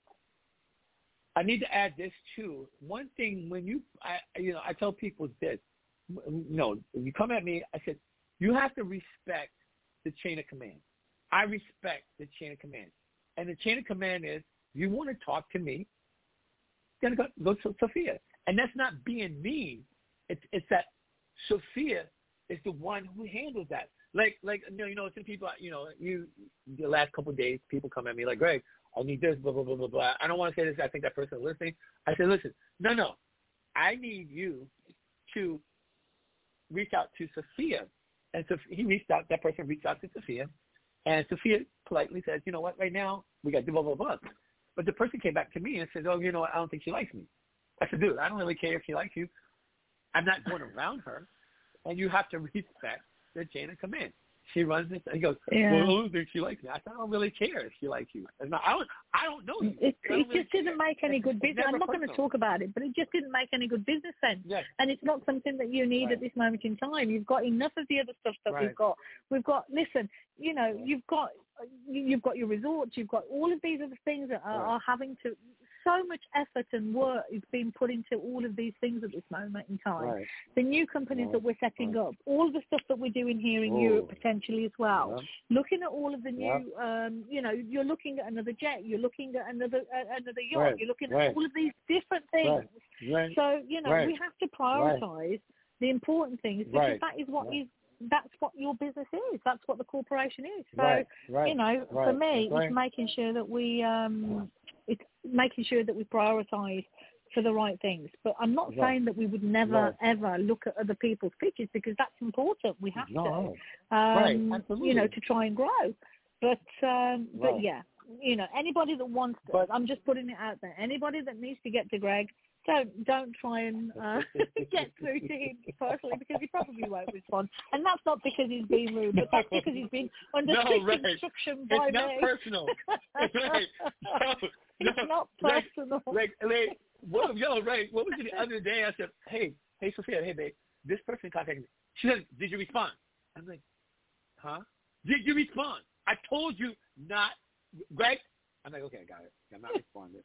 I need to add this too. One thing, when I tell people this. If you come at me, I said you have to respect the chain of command. I respect the chain of command, and the chain of command is, you want to talk to me, then go to Sophia. And that's not being mean. It's that Sophia is the one who handles that. Like some people, the last couple of days, people come at me like, Greg, I need this, blah, blah, blah, blah, blah. I don't want to say this. I think that person is listening. I said, listen, no. I need you to reach out to Sophia. And so that person reached out to Sophia. And Sophia politely says, you know what, right now, we got blah, blah, blah. But the person came back to me and said, oh, you know what, I don't think she likes me. I said, dude, I don't really care if she likes you. I'm not going around her. And you have to respect the chain of command. She runs this. He goes, well, I don't think she likes me. I said, I don't really care if she likes you. I don't know you. It just didn't make any good business. I'm not going to talk about it, but it just didn't make any good business sense. Yes. And it's not something that you need at this moment in time. You've got enough of the other stuff that we've got. Listen, you've got your resorts. You've got all of these other things that are having to. So much effort and work is being put into all of these things at this moment in time. Right. The new companies that we're setting up, all the stuff that we're doing here in Europe potentially as well. Yeah. Looking at all of the new, you're looking at another jet, you're looking at another yacht, you're looking at all of these different things. Right. So we have to prioritize the important things, because that is what is. That's what your business is. That's what the corporation is. So, for me, it's making sure that we prioritize for the right things. But I'm not saying that we would never ever look at other people's pitches, because that's important. We have to, to try and grow. But anybody that wants to, I'm just putting it out there. Anybody that needs to get to Greg, don't try and get through to him personally, because he probably won't respond. And that's not because he's being rude, but that's because he's been under strict instruction by me. It's not personal. It's not personal. What was it the other day? I said, hey, Sophia, hey, babe, this person contacted me. She said, did you respond? I'm like, huh? Did you respond? I told you not. Greg? I'm like, okay, I got it. I'm not responding.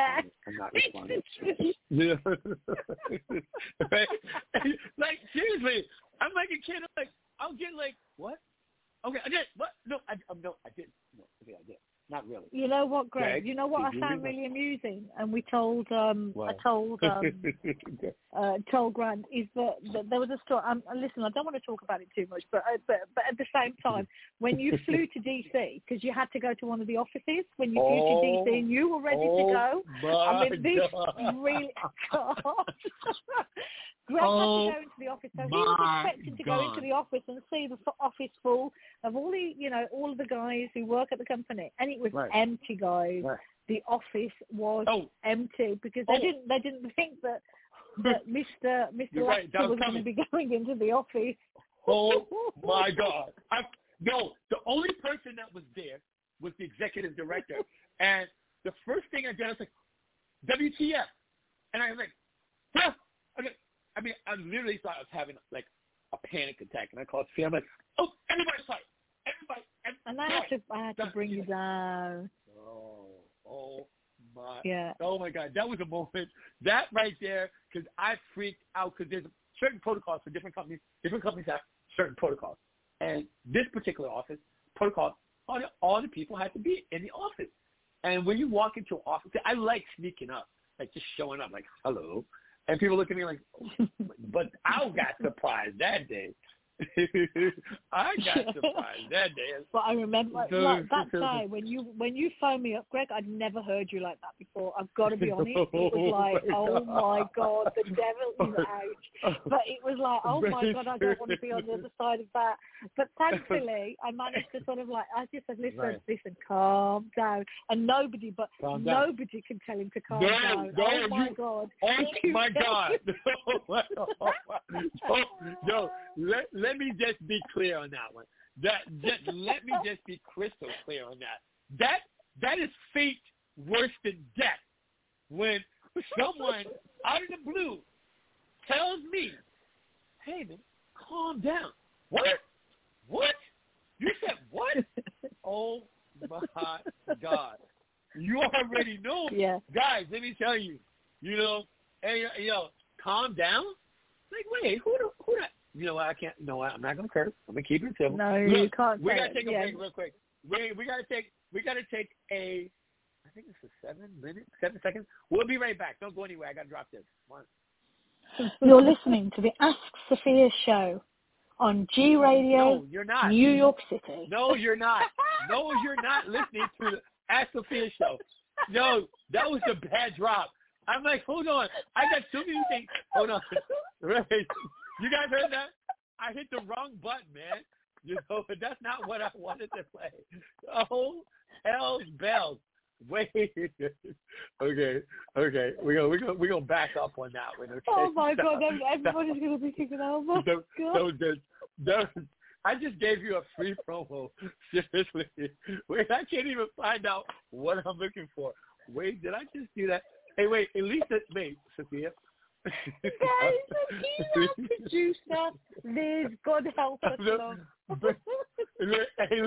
Right? Like, seriously, I'm like a kid. I'm like, I'll get like, what? Okay, I did. What? No, I didn't. No, okay, I did. Not really. You know what, Greg? You know what I found really amusing? And I told told Grant is that there was a story. Listen, I don't want to talk about it too much, but at the same time, when you flew to DC, because you had to go to one of the offices, when you flew to DC and you were ready to go, I mean, this really. Greg had to go into the office, so he was expecting to go into the office and see the office full of all all of the guys who work at the company, and it was empty, guys. Right. The office was empty because they didn't think that Mr. Laxer was going to be going into the office. Oh my God! No, the only person that was there was the executive director, and the first thing I did, I was like, WTF, and I was like, huh? Okay. I mean, I literally thought I was having like a panic attack, and I called Sophia. I'm like, oh, everybody's sorry. Everybody. And I had to bring you down. Oh my. Yeah. Oh my God, that was a moment. That right there, because I freaked out because there's certain protocols for different companies. Different companies have certain protocols, and this particular office protocol, all the people had to be in the office. And when you walk into an office, I like sneaking up, like just showing up, like hello. And people look at me like, oh, but I got surprised that day. I got surprised that day. But I remember like that day when you phoned me up, Greg. I'd never heard you like that before. I've got to be honest. It was like, oh my God, the devil is out. But it was like, oh my God, I don't want to be on the other side of that. But thankfully, I managed to sort of like, I just said, listen, calm down. And nobody can tell him to calm down. Oh my God. Oh my God. No, let me just be clear on that one. Let me just be crystal clear on that. That is fate worse than death. When someone out of the blue tells me, "Hey man, calm down." What? You said what? Oh my God! You already know, guys. Let me tell you. Hey, calm down. Like, wait, who that? You know what? I can't. You know what? I'm not gonna curse. I'm gonna keep it simple. No, you can't. We gotta take a break real quick. We gotta take a. I think it's a 7 seconds. We'll be right back. Don't go anywhere. I gotta drop this. You're listening to the Ask Sophia show on G Radio. No, you're not. New York City. No, you're not. No, you're not listening to the Ask Sophia show. No, that was a bad drop. I'm like, hold on. I got too many things. Hold on. Right. You guys heard that? I hit the wrong button, man. That's not what I wanted to play. Oh, hell's bells. Wait. Okay. We're gonna back up on that one. Okay? Oh my God! Everybody's gonna be thinking, oh my God. I just gave you a free promo. Seriously, wait, I can't even find out what I'm looking for. Wait, did I just do that? Hey, wait, at least it's me, Sophia. Guys, our producer, Liz, God help us, love. Hey,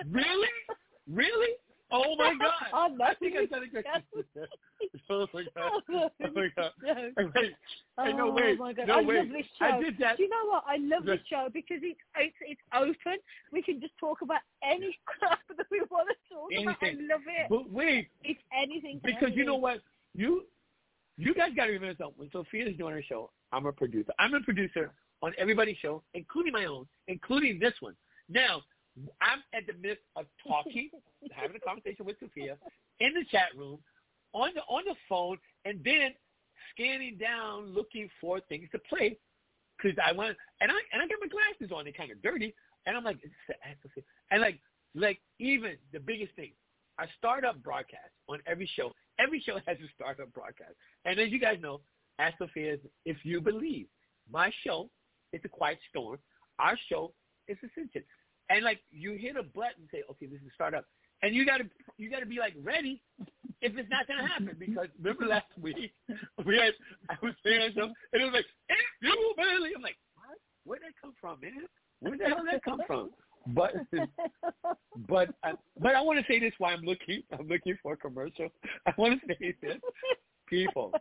really? Oh my God! I think I said a good. Oh my God! Wait. No, wait. Oh my God. No, I wait. love this show. I did that. Do you know what? I love this show because it's open. We can just talk about any crap that we want to talk about. I love it. But wait, it's anything. Because you know what? You guys got to remember something. When Sophia's doing her show, I'm a producer. I'm a producer on everybody's show, including my own, including this one. Now, I'm at the midst of talking, having a conversation with Sophia in the chat room, on the phone, and then scanning down looking for things to play because I want and I got my glasses on. They're kind of dirty, and I'm like, and like even the biggest thing, I start up broadcast on every show. Every show has a startup broadcast, and as you guys know, Ask Sophia is If You Believe. My show is a quiet storm. Our show is Ascension. And like you hit a button and say, okay, this is startup, and you gotta be like ready if it's not gonna happen because remember last week I was saying something and it was like, If You Believe. I'm like, what? Where'd that come from, man? Where the hell did that come from? But I want to say this while I'm looking for a commercial. I want to say this, people.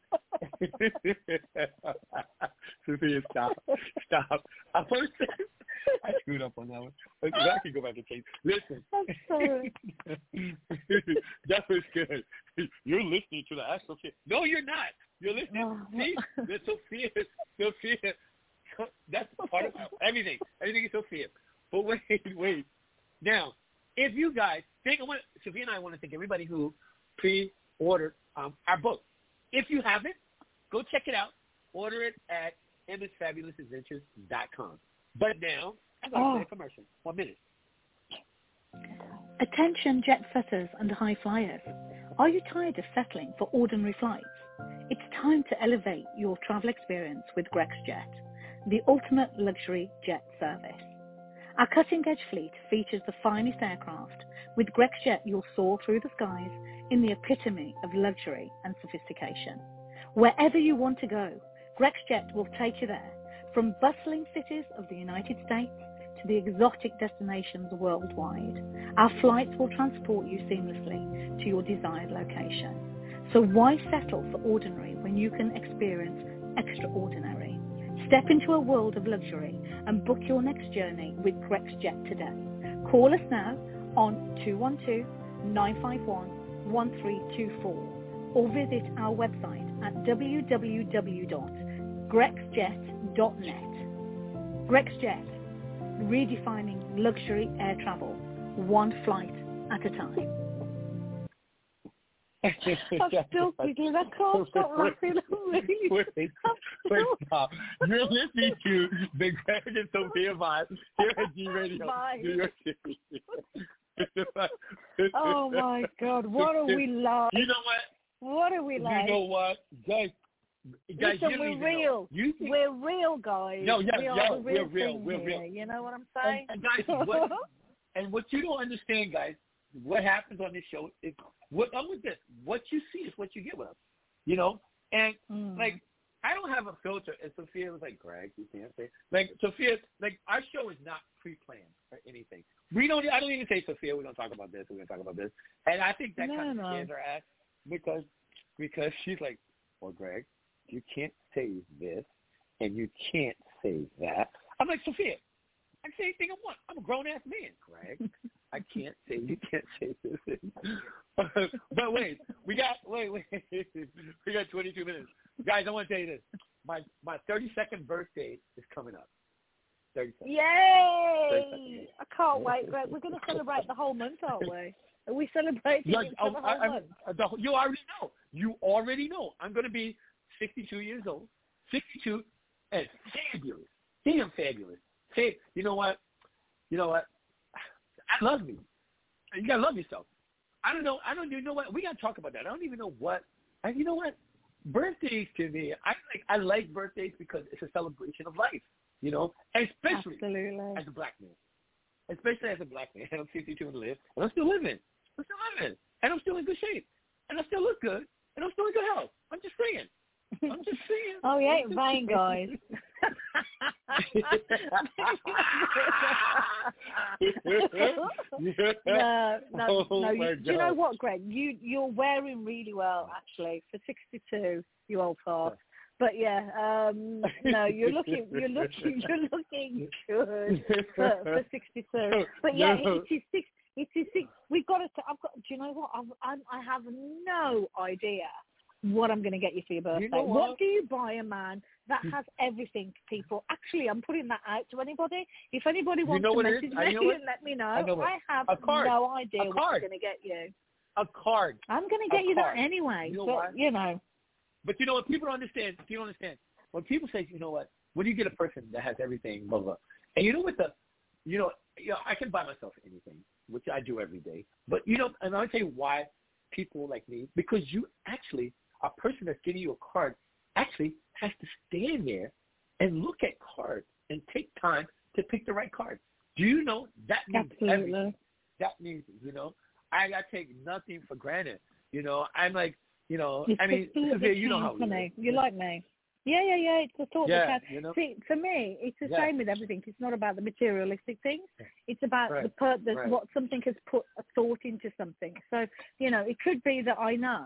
Sophia, stop. I want to say. I screwed up on that one. I can go back and change. Listen. I'm sorry. That was good. You're listening to the Ask Sophia. No, you're not. You're listening. See, that's Sophia. Sophia. That's part of everything. Everything is Sophia. But wait. Now, if you guys think, Sophia and I want to thank everybody who pre-ordered our book. If you haven't, go check it out. Order it at Emma'sFabulousAdventures.com. But now, I'm going to say a commercial. 1 minute. Attention jet setters and high flyers. Are you tired of settling for ordinary flights? It's time to elevate your travel experience with Greg's Jet, the ultimate luxury jet service. Our cutting-edge fleet features the finest aircraft. With Greg's Jet, you'll soar through the skies in the epitome of luxury and sophistication. Wherever you want to go, Greg's Jet will take you there, from bustling cities of the United States to the exotic destinations worldwide. Our flights will transport you seamlessly to your desired location. So why settle for ordinary when you can experience extraordinary? Step into a world of luxury and book your next journey with Greg's Jet today. Call us now on 212-951-1324 or visit our website at www.gregsjet.net. Greg's Jet, redefining luxury air travel, one flight at a time. I'm still giggling. I can't stop laughing. Wait, stop. You're listening to the Greg and Sophia Vibe here at G Radio, New York City. Oh my God, what are we like? You know what? What are we like? You know what, guys? Listen, we're real. We're real, guys. No, we're real. You know what I'm saying? And guys, what you don't understand, guys, what happens on this show is I'm with this. What you see is what you get with us. You know? And like, I don't have a filter. And Sophia was like, Greg, you can't say. Like, Sophia, like, our show is not pre-planned or anything. I don't even say, Sophia, we're going to talk about this, And I think that kind of scares her ass because she's like, well, Greg, you can't say this and you can't say that. I'm like, Sophia, I can say anything I want. I'm a grown-ass man, Greg. I can't say, you can't say this. But wait, we got 22 minutes. Guys, I want to tell you this. My 32nd birthday is coming up. 32nd. Yay! I can't wait. We're going to celebrate the whole month, aren't we? Are we celebrating the whole month? You already know. I'm going to be 62 years old. 62 and fabulous. Damn fabulous. You know what? I love me. You got to love yourself. I don't even know what. We got to talk about that. I don't even know what. You know what? Birthdays to me, I like birthdays because it's a celebration of life, you know, especially as a black man. Especially as a black man. I'm 62 and live, and I'm still living. And I'm still in good shape. And I still look good. And I'm still in good health. I'm just saying. Oh, he ain't vain, guys. No. Do you know what, Greg? You're wearing really well, actually, for 62, you old fart. But yeah, no, you're looking good for 62. But yeah, it is 6. We've got to. Do you know what? I have no idea what I'm going to get you for your birthday. You know what do you buy a man that has everything, people? Actually, I'm putting that out to anybody. If anybody wants to message me and let me know, I have no idea what I'm going to get you. A card. I'm going to get you that anyway. But you know. But you know what? People don't understand. When people say, you know what? When you get a person that has everything, blah, blah. And you know what I can buy myself anything, which I do every day. But, and I'll tell you why people like me, because you actually, a person that's getting you a card actually has to stand there and look at cards and take time to pick the right card. Do you know that means everything? That means, I take nothing for granted. I'm like, Sophia, you know how we do. You like me. Yeah. It's a thought that counts. See, for me, it's the same with everything. It's not about the materialistic things. It's about what something has put a thought into something. So, it could be that I know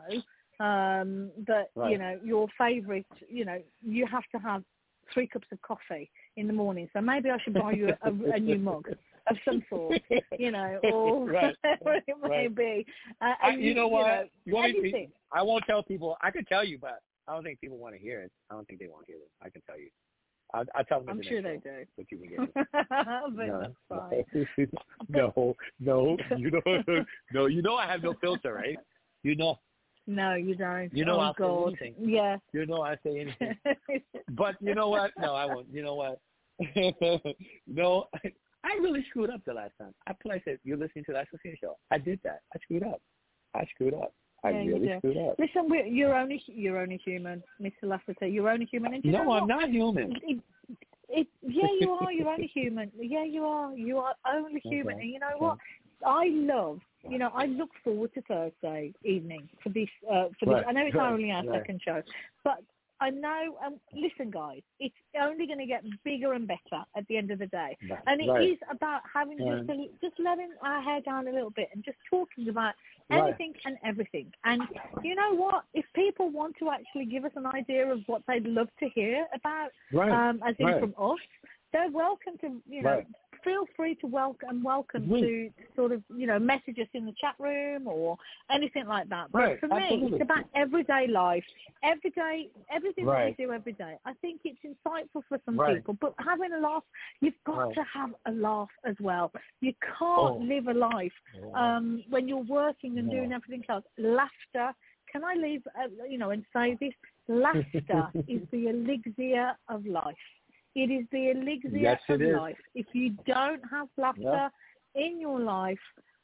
that, your favorite, you have to have 3 cups of coffee in the morning. So maybe I should buy you a new mug. of some sort, you know, or right. whatever it may be. And you know what? Anything. I won't tell people. I can tell you, but I don't think people want to hear it. I don't think they want to hear it. I can tell you. I'll tell them. I'm sure they do. But you can get it. But no, that's fine. no. You know I have no filter, right? You know. No, you don't. You know oh, I'll God. say anything. Yeah. You know I say anything. But you know what? No, I won't. You know what? No, I really screwed up the last time. I said, you're listening to the Sophia show. I did that. I screwed up. I really screwed up. Listen, you're only human, Mr. Lafferty. You're only human. And no, I'm not human. Yeah, you are. You're only human. Yeah, you are. You are only human. Okay. And you know what? I look forward to Thursday evening for this. I know it's only our second show, but I know. Listen, guys, it's only going to get bigger and better at the end of the day, and it is about having just letting our hair down a little bit and just talking about anything and everything. And you know what? If people want to actually give us an idea of what they'd love to hear about, as in from us, they're welcome to, feel free to welcome to sort of, message us in the chat room or anything like that. But for me, it's about everyday life, everything that we do every day. I think it's insightful for some people, but having a laugh, you've got to have a laugh as well. You can't live a life when you're working and doing everything else. Laughter. Can I leave, and say this? Laughter is the elixir of life. It is the elixir of life. If you don't have laughter in your life,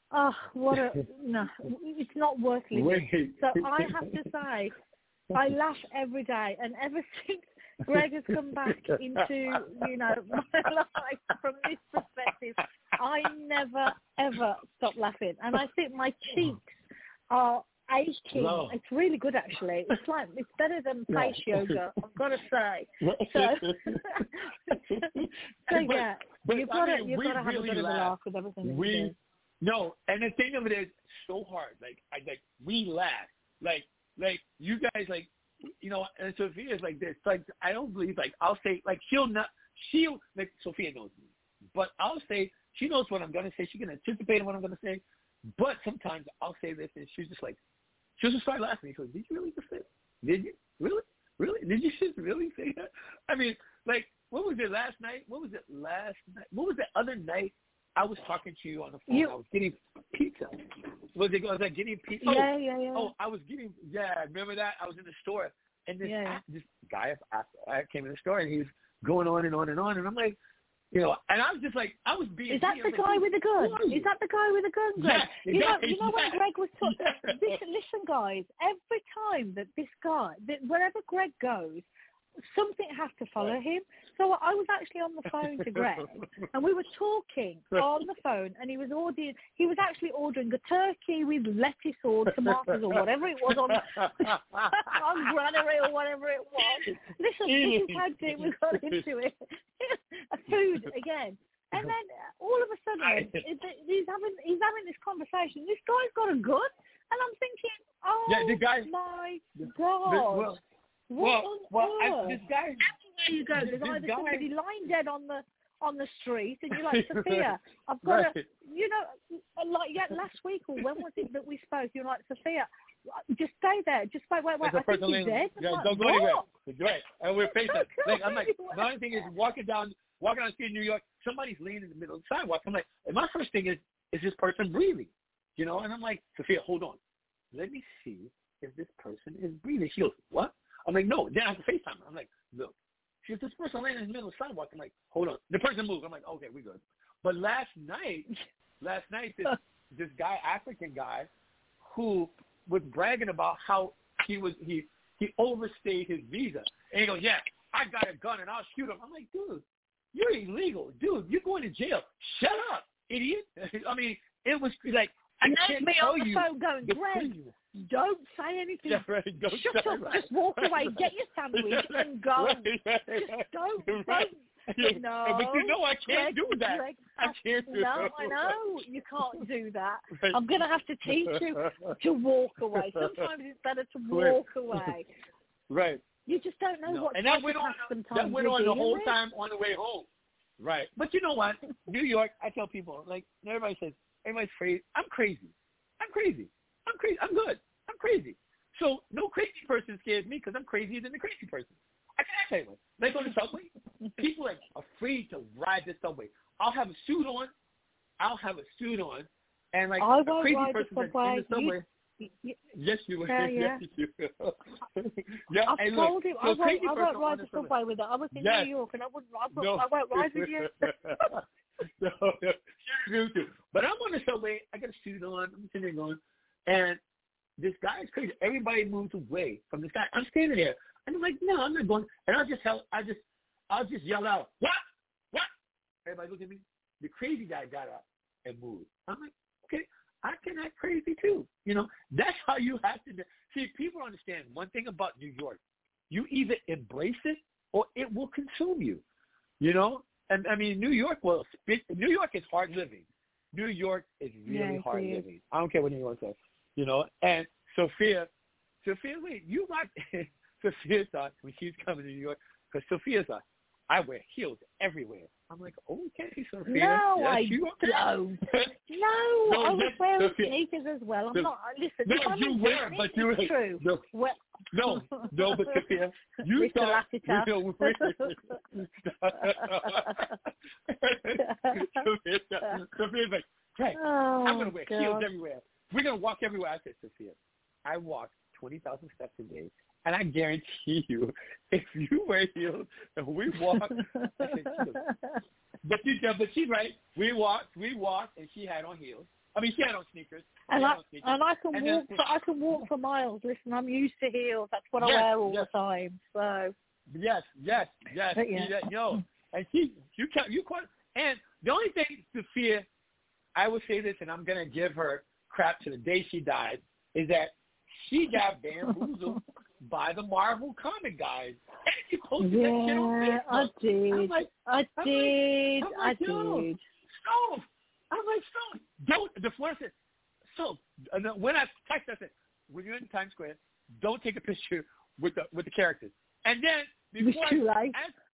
it's not worth living. So I have to say, I laugh every day, and ever since Greg has come back into, my life from this perspective, I never, ever stop laughing. And I think my cheeks are aching. No. It's really good, actually. It's better than face yoga, I've got to say. You've got to have a bit of a laugh with everything that you do. No, and the thing of it is so hard. We laugh. Like you guys, and Sophia's like this. I don't believe, I'll say, Sophia knows me, but I'll say, she knows what I'm going to say. She can anticipate what I'm going to say, but sometimes I'll say this, and she'll just start laughing. She goes, did you really just say it? Did you? Really? Really? Did you just really say that? I mean, what was it last night? What was the other night? I was talking to you on the phone. I was getting pizza. Was I getting pizza? Yeah. Oh, I was getting, remember that? I was in the store, and this guy I came in the store, and he's going on and on and on, and I'm like, and I was just like, I was being... Is that the guy with the gun? Is that the guy with the gun, Greg? Yeah, you know when Greg was talking... Listen, guys, every time that this guy, wherever Greg goes, something has to follow him. So I was actually on the phone to Greg, and we were talking on the phone, and he was actually ordering a turkey with lettuce or tomatoes or whatever it was on granary or whatever it was. Listen, this is how deep we got into it. Food again. And then all of a sudden, he's having this conversation. This guy's got a gun, and I'm thinking, my God. This guy. There you go. There's either somebody lying dead on the street, and you're like, Sophia, I've got to, last week, or when was it that we spoke? You're like, Sophia, just stay there. Just wait. I think he's dead. Don't go anywhere. Right. And we're facing. I'm like, the only thing is walking down the street in New York, somebody's laying in the middle of the sidewalk. I'm like, and my first thing is this person breathing? And I'm like, Sophia, hold on. Let me see if this person is breathing. She goes, what? I'm like, no. Then I have to FaceTime her. I'm like, look, she's this person laying in the middle of the sidewalk. I'm like, hold on. The person moved. I'm like, okay, we're good. But last night, this guy, African guy, who was bragging about how he overstayed his visa. And he goes, yeah, I got a gun and I'll shoot him. I'm like, dude, you're illegal. Dude, you're going to jail. Shut up, idiot. I mean, it was like, I can't tell you. Phone going, Greg, don't say anything. Yeah, right. Shut up. Just walk away. Get your sandwich and go. Just don't. No. But I can't do that. Greg, I can't do that. No, I know. You can't do that. Right. I'm going to have to teach you to walk away. Sometimes it's better to walk away. Right. You just don't know what and that went on the whole time on the way home. Right. But you know what? New York, I tell people, like, everybody's crazy. I'm crazy. I'm good. I'm crazy. So no crazy person scares me because I'm crazier than the crazy person. I can tell you, like on the subway, people are afraid to ride the subway. I'll have a suit on, and like I a won't crazy ride person the that's subway. in the subway. Yes, you will. Yeah. Yes, you will. Yeah, I've told him I won't ride the subway with it. I was in New York, and I won't ride with you. No, you too. But I'm on the subway. I got a suit on. I'm sitting there going, and this guy is crazy. Everybody moves away from this guy. I'm standing there, and I'm like, no, I'm not going. And I'll just yell out, what? Everybody look at me. The crazy guy got up and moved. I'm like, okay, I can act crazy too. You know, that's how you have to. See, people understand one thing about New York. You either embrace it or it will consume you. You know, and I mean, New York is hard living. New York is really hard living. I don't care what anyone says. You know, and Sophia, wait, you like Sophia thought when she's coming to New York, because Sophia thought, I wear heels everywhere. I'm like, okay, Sophia. No, yes, I don't. No, I was wearing Sophia, sneakers as well. I'm not. Listen, no, you wear, but you're true. No, but Sophia, you thought. Sophia's like, hey, I'm gonna wear heels everywhere. We're gonna walk everywhere. I said, Sophia, I walk 20,000 steps a day. And I guarantee you, if you wear heels and we walk, I said, but she's right. We walked, and she had on heels. I mean, she had on sneakers. And I can walk for miles. Listen, I'm used to heels. That's what I wear all the time. So yes. No, and you quite. And the only thing, Sophia, I would say this, and I'm gonna give her crap to the day she died, is that she got bamboozled by the Marvel comic guys. And she posted that shit on Facebook. I did. I did. Stone. I'm like, Stone. Don't. The floor said, so. And then when I texted, I said, when you're in Times Square, don't take a picture with the characters. And then before too late.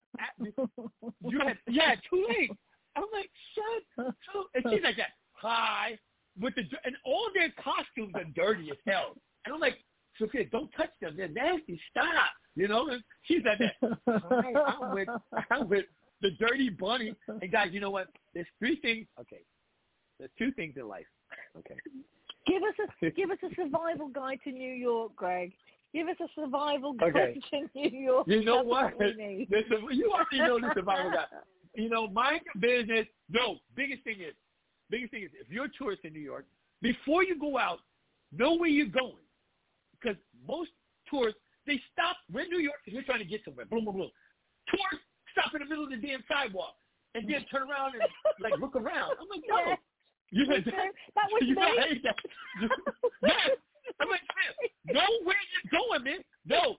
You had too late. I'm like, shut. So, and she's like that. Hi. And all their costumes are dirty as hell. And I'm like, Sophia, don't touch them. They're nasty. Stop. You know? And she's like that. I'm with the dirty bunny. And guys, you know what? There's three things. Okay. There's two things in life. Okay. Give us a survival guide to New York, Greg. Give us a survival guide to New York. You know what? You already know the survival guide. You know, mind your business. No, biggest thing is, if you're a tourist in New York, before you go out, know where you're going. Because most tourists, they stop. We're in New York because we're trying to get somewhere. Boom, boom, boom. Tourists stop in the middle of the damn sidewalk and then turn around and, like, look around. I'm like, no. Yeah. You know, that was me. Yes. I'm like, man, know where you're going, man. No.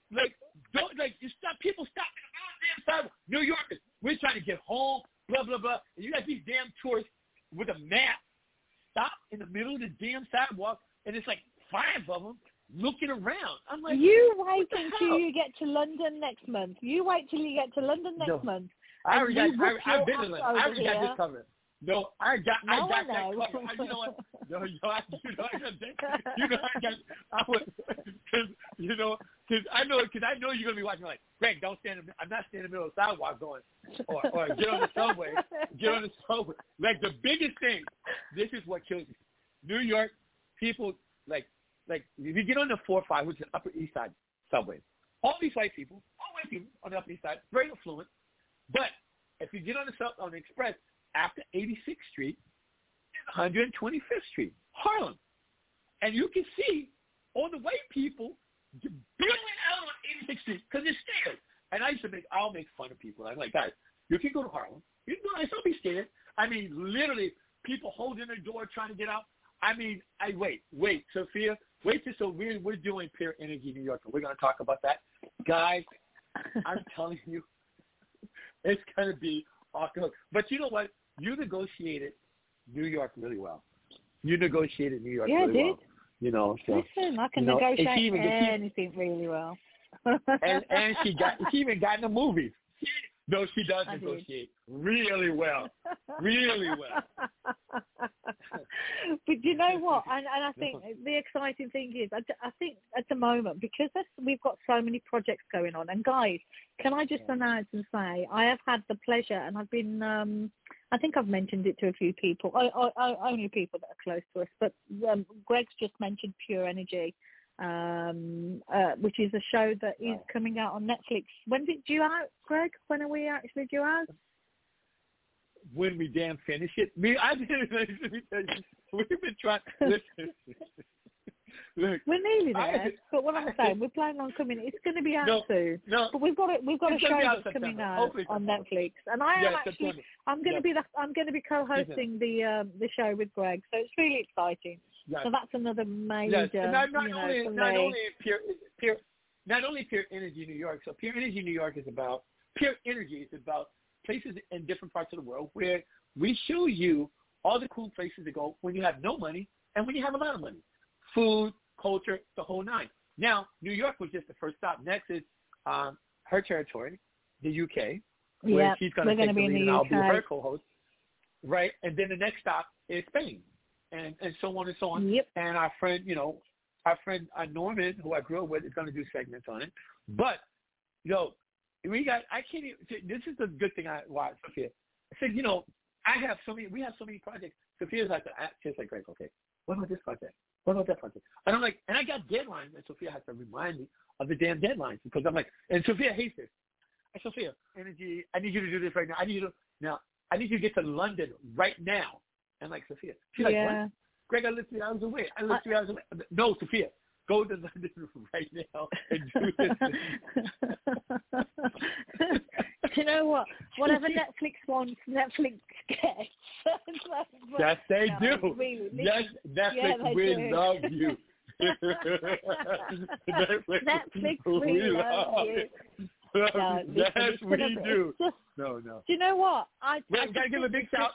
You stop. People stop in the middle of the damn sidewalk. New Yorkers, we're trying to get home, blah, blah, blah. And you got these damn tourists with a map. Stop in the middle of the damn sidewalk, and it's like 5 of them looking around. I'm like, you wait until you get to London next month. You wait till you get to London next month. I've been to London. I already got this covered. No, I got that covered. You know what? No, I know you're gonna be watching like, Greg, don't stand. I'm not standing in the middle of the sidewalk going, or get on the subway. Get on the subway. Like the biggest thing. This is what kills me. New York people like if you get on the 405, which is Upper East Side subway, all these white people on the Upper East Side, very affluent. But if you get on the Express after 86th Street, 125th Street, Harlem, and you can see all the white people bailing out on 86th Street because they're scared. And I'll make fun of people. I'm like, guys, you can go to Harlem. You can go. Don't be scared. I mean, literally, people holding the door trying to get out. I mean, wait, Sophia, so we're doing Peer Energy New York, and we're going to talk about that. Guys, I'm telling you, it's going to be awesome. But you know what? You negotiated New York really well. Really well. You know, so, listen, I can negotiate anything really well. and she even got in the movies. No, she does negotiate really well. Really well. But you know what? And I think the exciting thing is, I think at the moment, because we've got so many projects going on, and guys, can I just announce and say, I have had the pleasure, and I've been, I think I've mentioned it to a few people, only people that are close to us, but Greg's just mentioned Pure Energy, which is a show that is coming out on Netflix. When's it due out, Greg? When are we actually due out? When we damn finish it. We've been trying. Listen. Look, we're nearly there, but what I'm saying, we're planning on coming. It's going to be out soon. No, but we've got a show that's coming out on Netflix, and I'm going to be co-hosting the show with Greg, so it's really exciting. Yes. So that's another major. Yes. Not only Pure Energy New York. So Pure Energy New York is about places in different parts of the world where we show you all the cool places to go when you have no money and when you have a lot of money. Food, culture, the whole nine. Now, New York was just the first stop. Next is her territory, the UK, where she's going to take the lead and I'll be her co-host. Right? And then the next stop is Spain, and so on and so on. Yep. And our friend Norman, who I grew up with, is going to do segments on it. But, we have Sophia. I said, we have so many projects. Sophia's like, just like Greg, okay, what about this project? What about that project? And I'm like, and I got deadlines, and Sophia has to remind me of the damn deadlines because I'm like, and Sophia hates this. I said, Sophia, Energy, I need you to do this right now. I need you to get to London right now. And like, Sophia, she's like, what? Greg, I live 3 hours away. No, Sophia, go to London right now and do this. Do you know what? Whatever Netflix wants, Netflix gets. Yes, they do. Really, yes, Netflix, we love you. Netflix, we love you. Yes, we do. No. Do you know what? I gotta give a big shout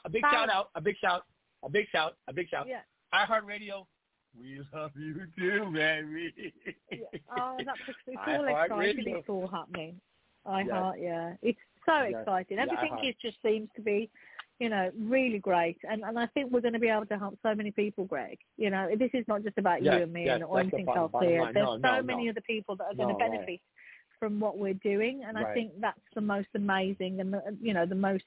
out. Yeah. iHeartRadio, we love you too, baby. Oh, it's all exciting. It's all happening. It's so exciting. Everything just seems to be, really great. And I think we're going to be able to help so many people, Greg. This is not just about you and me or anything else here. There's so many other people that are going to benefit from what we're doing. And I think that's the most amazing and, the most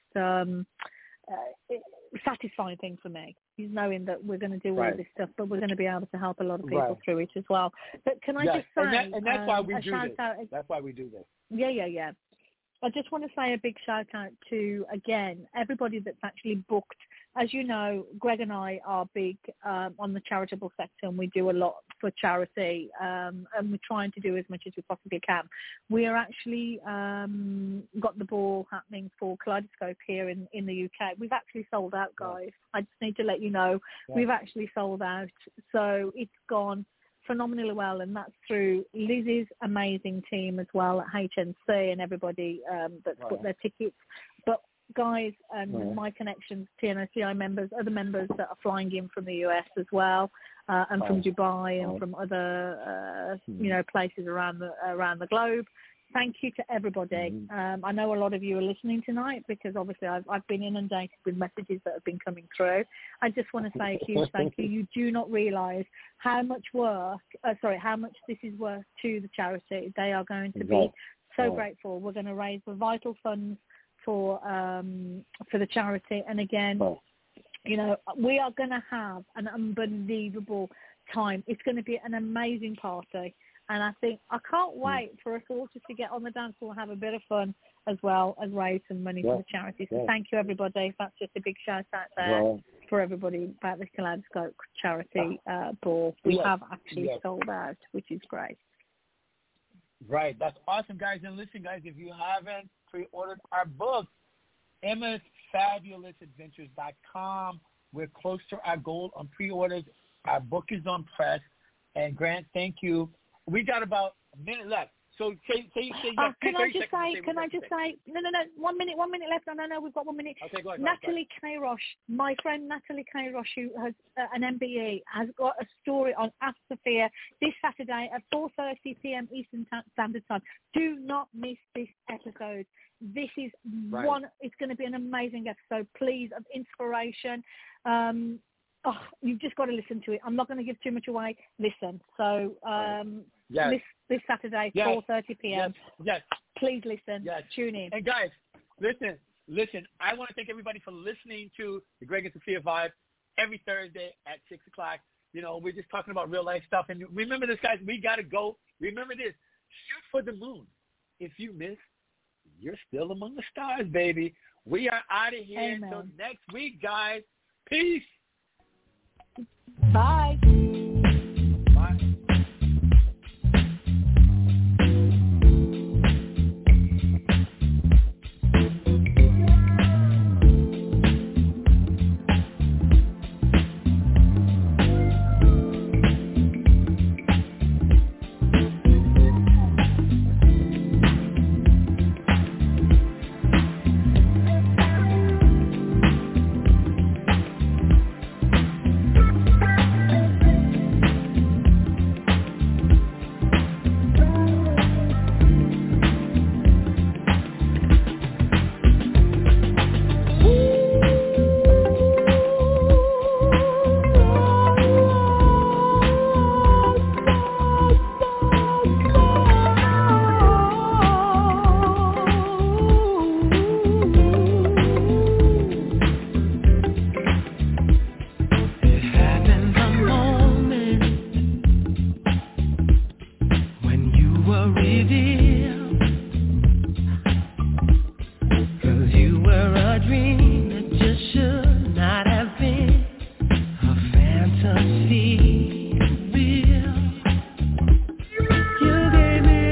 satisfying thing for me is knowing that we're going to do all this stuff, but we're going to be able to help a lot of people through it as well. But can I just say, and that's why we do this. That's why we do this. Yeah. I just want to say a big shout out to, again, everybody that's actually booked. As you know, Greg and I are big on the charitable sector, and we do a lot for charity, and we're trying to do as much as we possibly can. We are actually got the ball happening for Kaleidoscope here in the UK. We've actually sold out, guys. I just need to let you know we've actually sold out. So it's gone phenomenally well, and that's through Lizzie's amazing team as well at HNC and everybody that's put their tickets. But guys, my connections, TNOCI members, other members that are flying in from the US as well, and from Dubai and from other places around the globe. Thank you to everybody. I know a lot of you are listening tonight because obviously I've been inundated with messages that have been coming through. I just want to say a huge thank you. You do not realise how much this is worth to the charity. They are going to be so grateful. We're going to raise the vital funds for the charity, and again, we are going to have an unbelievable time. It's going to be an amazing party. And I think I can't wait for us all just to get on the dance floor and have a bit of fun as well as raise some money for the charity. So thank you, everybody. That's just a big shout out there for everybody about the Kaleidoscope charity ball. We have actually sold out, which is great. Right. That's awesome, guys. And listen, guys, if you haven't pre-ordered our book, Emma'sFabulousAdventures.com. We're close to our goal on pre-orders. Our book is on press. And Grant, thank you. We got about a minute left. So say can I just say, no, 1 minute left. No, we've got 1 minute. Okay, go ahead. Natalie Kairosh, my friend Natalie Kairosh, who has an MBE, has got a story on Ask Sophia this Saturday at 4:30 p.m. Eastern Standard Time. Do not miss this episode. This is it's going to be an amazing episode, please, of inspiration. You've just got to listen to it. I'm not going to give too much away. Listen. So this Saturday, 4:30 p.m. Yes. Please listen. Yes. Tune in. And guys, listen. I want to thank everybody for listening to the Greg and Sophia Vibe every Thursday at 6 o'clock. You know, we're just talking about real life stuff. And remember this, guys. We got to go. Remember this. Shoot for the moon. If you miss, you're still among the stars, baby. We are out of here until next week, guys. Peace. Bye. Bye.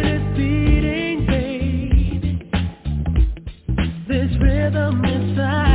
Rhythm inside